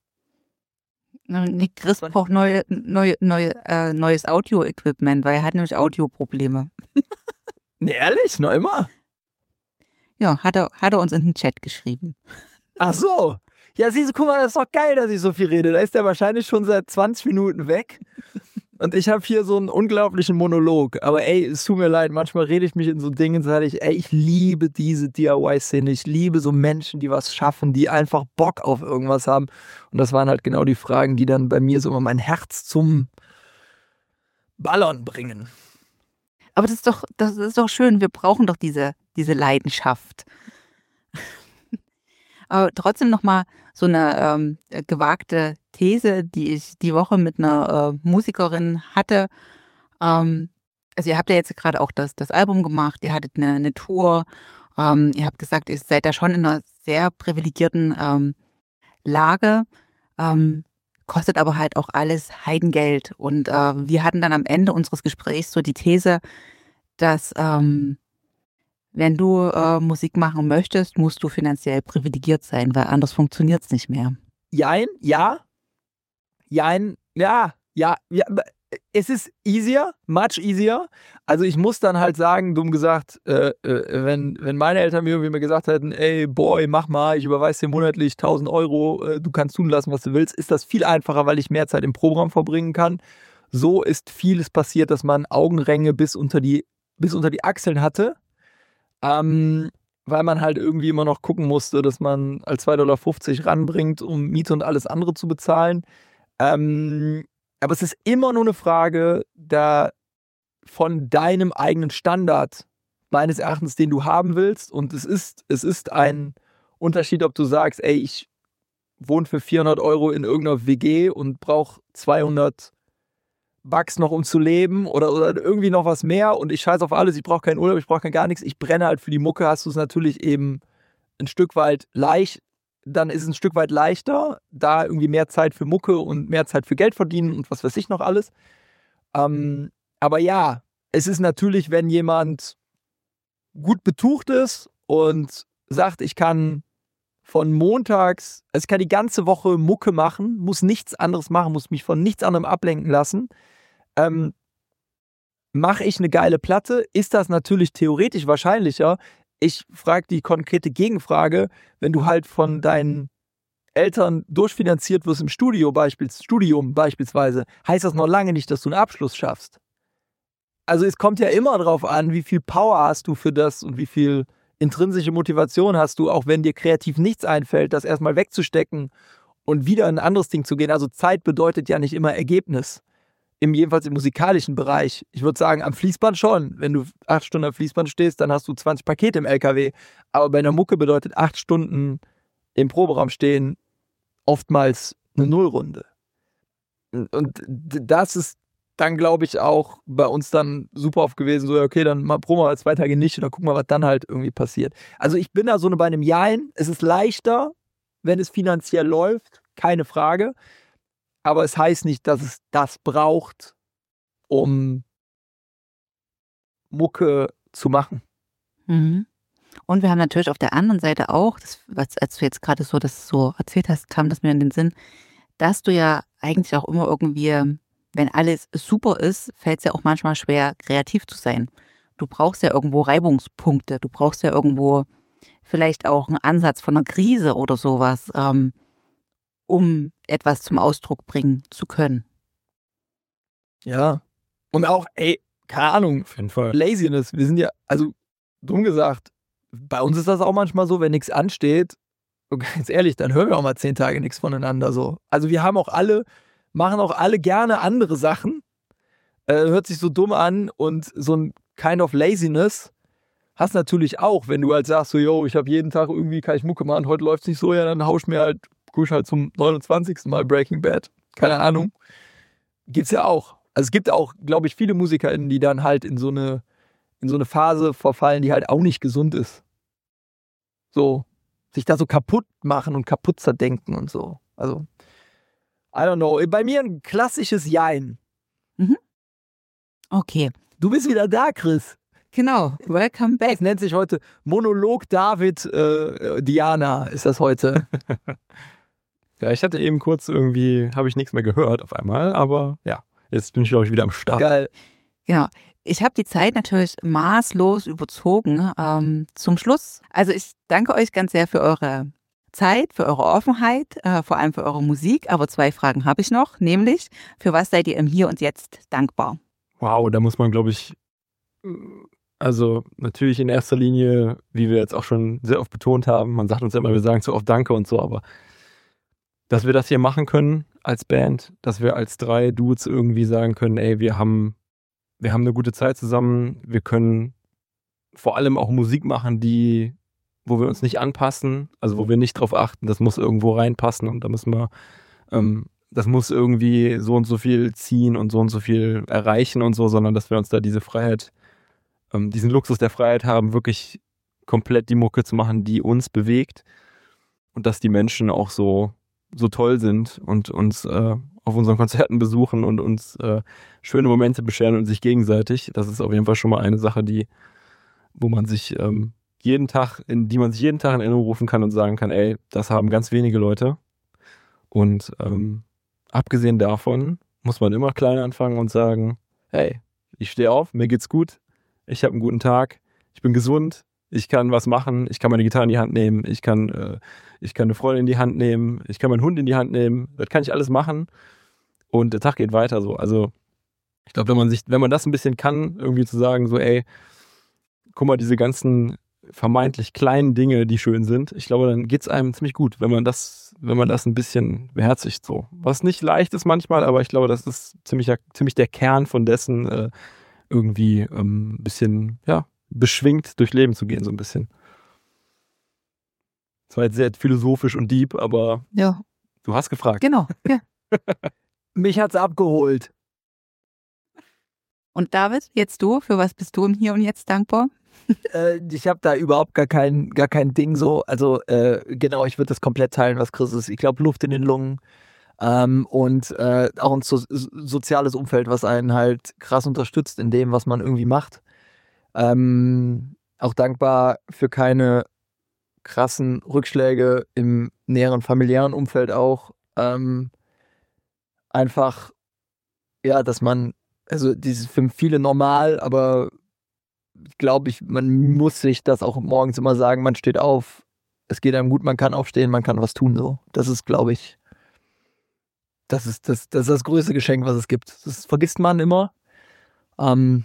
Nee, Chris braucht neue, neue, neue, äh, neues Audio-Equipment, weil er hat nämlich Audioprobleme. Nee, ehrlich? Noch immer? Ja, hat er, hat er uns in den Chat geschrieben. Ach so. Ja, siehst du, guck mal, das ist doch geil, dass ich so viel rede. Da ist der wahrscheinlich schon seit zwanzig Minuten weg. Und ich habe hier so einen unglaublichen Monolog. Aber ey, es tut mir leid, manchmal rede ich mich in so Dingen, sage ich, ey, ich liebe diese D I Y-Szene. Ich liebe so Menschen, die was schaffen, die einfach Bock auf irgendwas haben. Und das waren halt genau die Fragen, die dann bei mir so immer mein Herz zum Ballern bringen. Aber das ist doch, das ist doch schön. Wir brauchen doch diese, diese Leidenschaft. Aber trotzdem nochmal so eine ähm, gewagte These, die ich die Woche mit einer äh, Musikerin hatte. Ähm, also ihr habt ja jetzt gerade auch das, das Album gemacht, ihr hattet eine, eine Tour, ähm, ihr habt gesagt, ihr seid da schon in einer sehr privilegierten ähm, Lage, ähm, kostet aber halt auch alles Heidengeld. Und äh, wir hatten dann am Ende unseres Gesprächs so die These, dass ähm, wenn du äh, Musik machen möchtest, musst du finanziell privilegiert sein, weil anders funktioniert es nicht mehr. Jein, ja. Jein, ja, ja, ja. Es ist easier, much easier. Also ich muss dann halt sagen, dumm gesagt, äh, äh, wenn, wenn meine Eltern mir irgendwie mal gesagt hätten, ey, Boy, mach mal, ich überweise dir monatlich tausend Euro, äh, du kannst tun lassen, was du willst, ist das viel einfacher, weil ich mehr Zeit im Proberaum verbringen kann. So ist vieles passiert, dass man Augenringe bis unter die, bis unter die Achseln hatte, ähm, weil man halt irgendwie immer noch gucken musste, dass man als zwei Dollar fünfzig ranbringt, um Miete und alles andere zu bezahlen. Ähm, aber es ist immer nur eine Frage da von deinem eigenen Standard, meines Erachtens, den du haben willst. Und es ist, es ist ein Unterschied, ob du sagst, ey, ich wohne für vierhundert Euro in irgendeiner W G und brauche zweihundert Bucks noch, um zu leben oder, oder irgendwie noch was mehr und ich scheiße auf alles, ich brauche keinen Urlaub, ich brauche kein gar nichts, ich brenne halt für die Mucke, hast du es natürlich eben ein Stück weit leicht, dann ist es ein Stück weit leichter, da irgendwie mehr Zeit für Mucke und mehr Zeit für Geld verdienen und was weiß ich noch alles. Ähm, aber ja, es ist natürlich, wenn jemand gut betucht ist und sagt, ich kann von montags, also ich kann die ganze Woche Mucke machen, muss nichts anderes machen, muss mich von nichts anderem ablenken lassen. Ähm, mache ich eine geile Platte, ist das natürlich theoretisch wahrscheinlicher. Ich frage die konkrete Gegenfrage, wenn du halt von deinen Eltern durchfinanziert wirst im Studio, beispielsweise, Studium beispielsweise, heißt das noch lange nicht, dass du einen Abschluss schaffst. Also es kommt ja immer drauf an, wie viel Power hast du für das und wie viel intrinsische Motivation hast du, auch wenn dir kreativ nichts einfällt, das erstmal wegzustecken und wieder in ein anderes Ding zu gehen. Also Zeit bedeutet ja nicht immer Ergebnis. Im, jedenfalls im musikalischen Bereich. Ich würde sagen, am Fließband schon. Wenn du acht Stunden am Fließband stehst, dann hast du zwanzig Pakete im L K W. Aber bei einer Mucke bedeutet acht Stunden im Proberaum stehen oftmals eine Nullrunde. Und das ist dann, glaube ich, auch bei uns dann super oft gewesen, so, okay, dann mal proben wir mal zwei Tage nicht oder gucken wir, was dann halt irgendwie passiert. Also ich bin da so bei einem Jein. Es ist leichter, wenn es finanziell läuft, keine Frage. Aber es heißt nicht, dass es das braucht, um Mucke zu machen. Mhm. Und wir haben natürlich auf der anderen Seite auch, das, was, als du jetzt gerade so das so erzählt hast, kam das mir in den Sinn, dass du ja eigentlich auch immer irgendwie, wenn alles super ist, fällt es ja auch manchmal schwer, kreativ zu sein. Du brauchst ja irgendwo Reibungspunkte, du brauchst ja irgendwo vielleicht auch einen Ansatz von einer Krise oder sowas, ähm, um etwas zum Ausdruck bringen zu können. Ja. Und auch, ey, keine Ahnung, Auf jeden Fall. Laziness. Wir sind ja, also dumm gesagt, bei uns ist das auch manchmal so, wenn nichts ansteht, und ganz ehrlich, dann hören wir auch mal zehn Tage nichts voneinander so. Also wir haben auch alle, machen auch alle gerne andere Sachen. Äh, hört sich so dumm an und so ein kind of Laziness hast natürlich auch, wenn du halt sagst, so, yo, ich habe jeden Tag irgendwie, kann ich Mucke machen, heute läuft es nicht so, ja, dann hau ich mir halt, guck ich halt zum neunundzwanzigsten Mal Breaking Bad. Keine Ahnung. Gibt's ja auch. Also es gibt auch, glaube ich, viele MusikerInnen, die dann halt in so eine, in so eine Phase verfallen, die halt auch nicht gesund ist. So, sich da so kaputt machen und kaputt zerdenken und so. Also, I don't know. Bei mir ein klassisches Jein. Mhm. Okay. Du bist wieder da, Chris. Genau. Welcome back. Es nennt sich heute Monolog David äh, Diana, ist das heute. Ja, ich hatte eben kurz irgendwie, habe ich nichts mehr gehört auf einmal, aber ja, jetzt bin ich, glaube ich, wieder am Start. Geil. Genau. Ich habe die Zeit natürlich maßlos überzogen ähm, zum Schluss. Also ich danke euch ganz sehr für eure Zeit, für eure Offenheit, äh, vor allem für eure Musik. Aber zwei Fragen habe ich noch, nämlich, für was seid ihr im Hier und Jetzt dankbar? Wow, da muss man, glaube ich, also natürlich in erster Linie, wie wir jetzt auch schon sehr oft betont haben, man sagt uns ja immer, wir sagen so oft Danke und so, aber dass wir das hier machen können als Band, dass wir als drei Dudes irgendwie sagen können, ey, wir haben wir haben eine gute Zeit zusammen, wir können vor allem auch Musik machen, die, wo wir uns nicht anpassen, also wo wir nicht drauf achten, das muss irgendwo reinpassen und da müssen wir, ähm, das muss irgendwie so und so viel ziehen und so und so viel erreichen und so, sondern dass wir uns da diese Freiheit, ähm, diesen Luxus der Freiheit haben, wirklich komplett die Mucke zu machen, die uns bewegt und dass die Menschen auch so, so toll sind und uns äh, auf unseren Konzerten besuchen und uns äh, schöne Momente bescheren und sich gegenseitig. Das ist auf jeden Fall schon mal eine Sache, die, wo man sich ähm, jeden Tag, in die man sich jeden Tag in Erinnerung rufen kann und sagen kann, ey, das haben ganz wenige Leute. Und ähm, abgesehen davon muss man immer klein anfangen und sagen, hey, ich stehe auf, mir geht's gut, ich habe einen guten Tag, ich bin gesund, ich kann was machen, ich kann meine Gitarre in die Hand nehmen, ich kann, äh, ich kann eine Freundin in die Hand nehmen, ich kann meinen Hund in die Hand nehmen, das kann ich alles machen und der Tag geht weiter so. Also ich glaube, wenn man sich, wenn man das ein bisschen kann, irgendwie zu sagen, so ey, guck mal, diese ganzen vermeintlich kleinen Dinge, die schön sind, ich glaube, dann geht's einem ziemlich gut, wenn man das, wenn man das ein bisschen beherzigt so. Was nicht leicht ist manchmal, aber ich glaube, das ist ziemlich, ziemlich der Kern von dessen, äh, irgendwie ähm, ein bisschen, ja, beschwingt durch Leben zu gehen, so ein bisschen. Das war jetzt sehr philosophisch und deep, aber Ja, du hast gefragt. genau. Ja. Mich hat's abgeholt. Und David, jetzt du, für was bist du im Hier und Jetzt dankbar? Äh, ich habe da überhaupt gar kein, gar kein Ding so. Also äh, genau, ich würde das komplett teilen, was Chris ist. Ich glaube, Luft in den Lungen ähm, und äh, auch ein so, soziales Umfeld, was einen halt krass unterstützt in dem, was man irgendwie macht. Ähm, auch dankbar für keine krassen Rückschläge im näheren familiären Umfeld auch. Ähm, einfach, ja, dass man, also dieses für viele normal, aber glaube ich, man muss sich das auch morgens immer sagen, man steht auf, es geht einem gut, man kann aufstehen, man kann was tun, so. Das ist, glaube ich, das ist das, das ist das größte Geschenk, was es gibt. Das vergisst man immer. Ähm,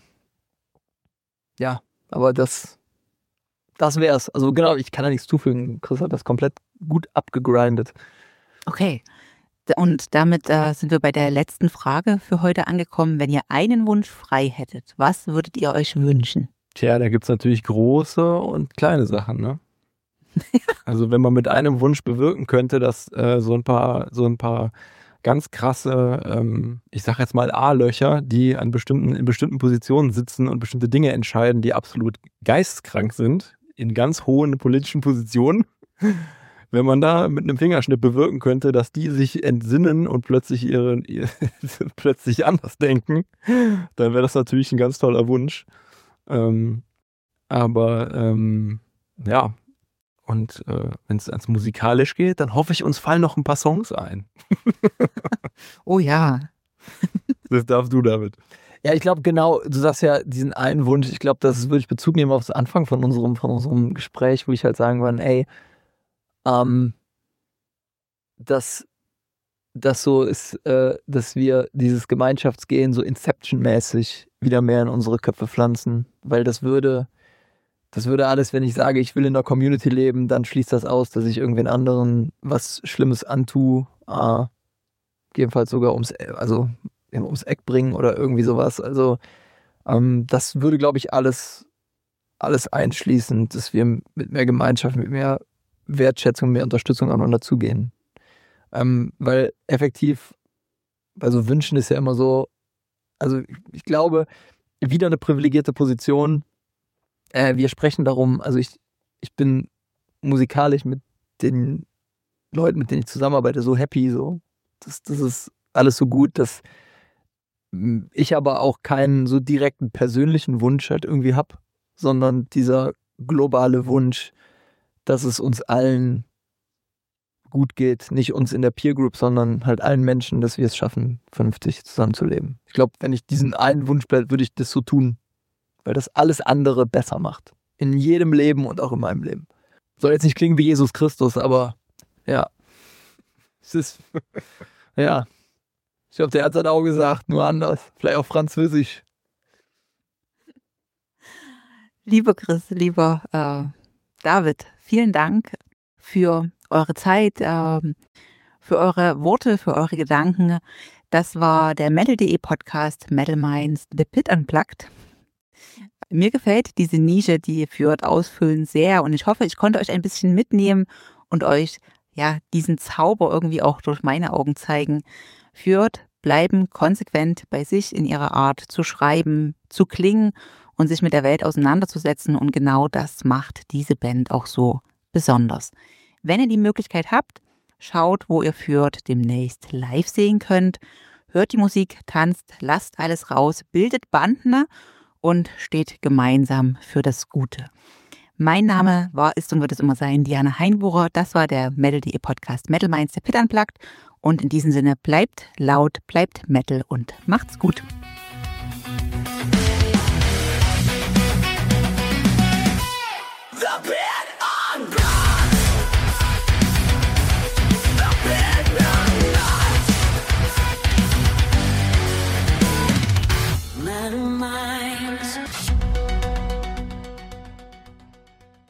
ja, aber das, das wär's. Also genau, ich kann da nichts zufügen. Chris hat das komplett gut abgegrindet. Okay. Und damit äh, sind wir bei der letzten Frage für heute angekommen. Wenn ihr einen Wunsch frei hättet, was würdet ihr euch wünschen? Tja, da gibt's natürlich große und kleine Sachen, ne? Also wenn man mit einem Wunsch bewirken könnte, dass äh, so ein paar, so ein paar ganz krasse, ähm, ich sag jetzt mal A-Löcher, die an bestimmten, in bestimmten Positionen sitzen und bestimmte Dinge entscheiden, die absolut geisteskrank sind, in ganz hohen politischen Positionen. Wenn man da mit einem Fingerschnipp bewirken könnte, dass die sich entsinnen und plötzlich ihre, ihr, plötzlich anders denken, dann wäre das natürlich ein ganz toller Wunsch. Ähm, aber ähm, ja, und äh, wenn es ans musikalisch geht, dann hoffe ich, uns fallen noch ein paar Songs ein. Oh ja. Das darfst du, David. Ja, ich glaube genau, du sagst ja diesen einen Wunsch, ich glaube, das würde ich Bezug nehmen auf den Anfang von unserem, von unserem Gespräch, wo ich halt sagen wollte, ey, ähm, dass das so ist, äh, dass wir dieses Gemeinschaftsgehen so Inception-mäßig wieder mehr in unsere Köpfe pflanzen, weil das würde, das würde alles, wenn ich sage, ich will in der Community leben, dann schließt das aus, dass ich irgendwen anderen was Schlimmes antue, äh, jedenfalls sogar ums, also ums Eck bringen oder irgendwie sowas. Also ähm, das würde, glaube ich, alles, alles einschließen, dass wir mit mehr Gemeinschaft, mit mehr Wertschätzung, mehr Unterstützung aneinander zugehen. Ähm, weil effektiv, bei so Wünschen ist ja immer so, also ich, ich glaube, wieder eine privilegierte Position. Äh, wir sprechen darum, also ich, ich bin musikalisch mit den Leuten, mit denen ich zusammenarbeite, so happy, so. Das, das ist alles so gut, dass ich aber auch keinen so direkten persönlichen Wunsch halt irgendwie habe, sondern dieser globale Wunsch, dass es uns allen gut geht, nicht uns in der Peer Group, sondern halt allen Menschen, dass wir es schaffen, vernünftig zusammenzuleben. Ich glaube, wenn ich diesen einen Wunsch bleibe, würde ich das so tun, weil das alles andere besser macht. In jedem Leben und auch in meinem Leben. Soll jetzt nicht klingen wie Jesus Christus, aber ja. Es ist, ja. Ich glaube, der hat es auch gesagt, nur anders. Vielleicht auf Französisch. Lieber Chris, lieber äh, David, vielen Dank für eure Zeit, äh, für eure Worte, für eure Gedanken. Das war der Metal punkt de Podcast Metal Minds The Pit Unplugged. Mir gefällt diese Nische, die ihr führt, ausfüllen sehr und ich hoffe, ich konnte euch ein bisschen mitnehmen und euch ja diesen Zauber irgendwie auch durch meine Augen zeigen. Führt, bleiben konsequent bei sich in ihrer Art zu schreiben, zu klingen und sich mit der Welt auseinanderzusetzen und genau das macht diese Band auch so besonders. Wenn ihr die Möglichkeit habt, Schaut, wo ihr Fürth demnächst live sehen könnt. Hört die Musik, tanzt, lasst alles raus, bildet Banden und steht gemeinsam für das Gute. Mein Name war, ist und wird es immer sein, Diana Heinbucher. Das war der Metal.de Podcast Metal Minds, der Pit Unplugged. Und in diesem Sinne, bleibt laut, bleibt Metal und macht's gut.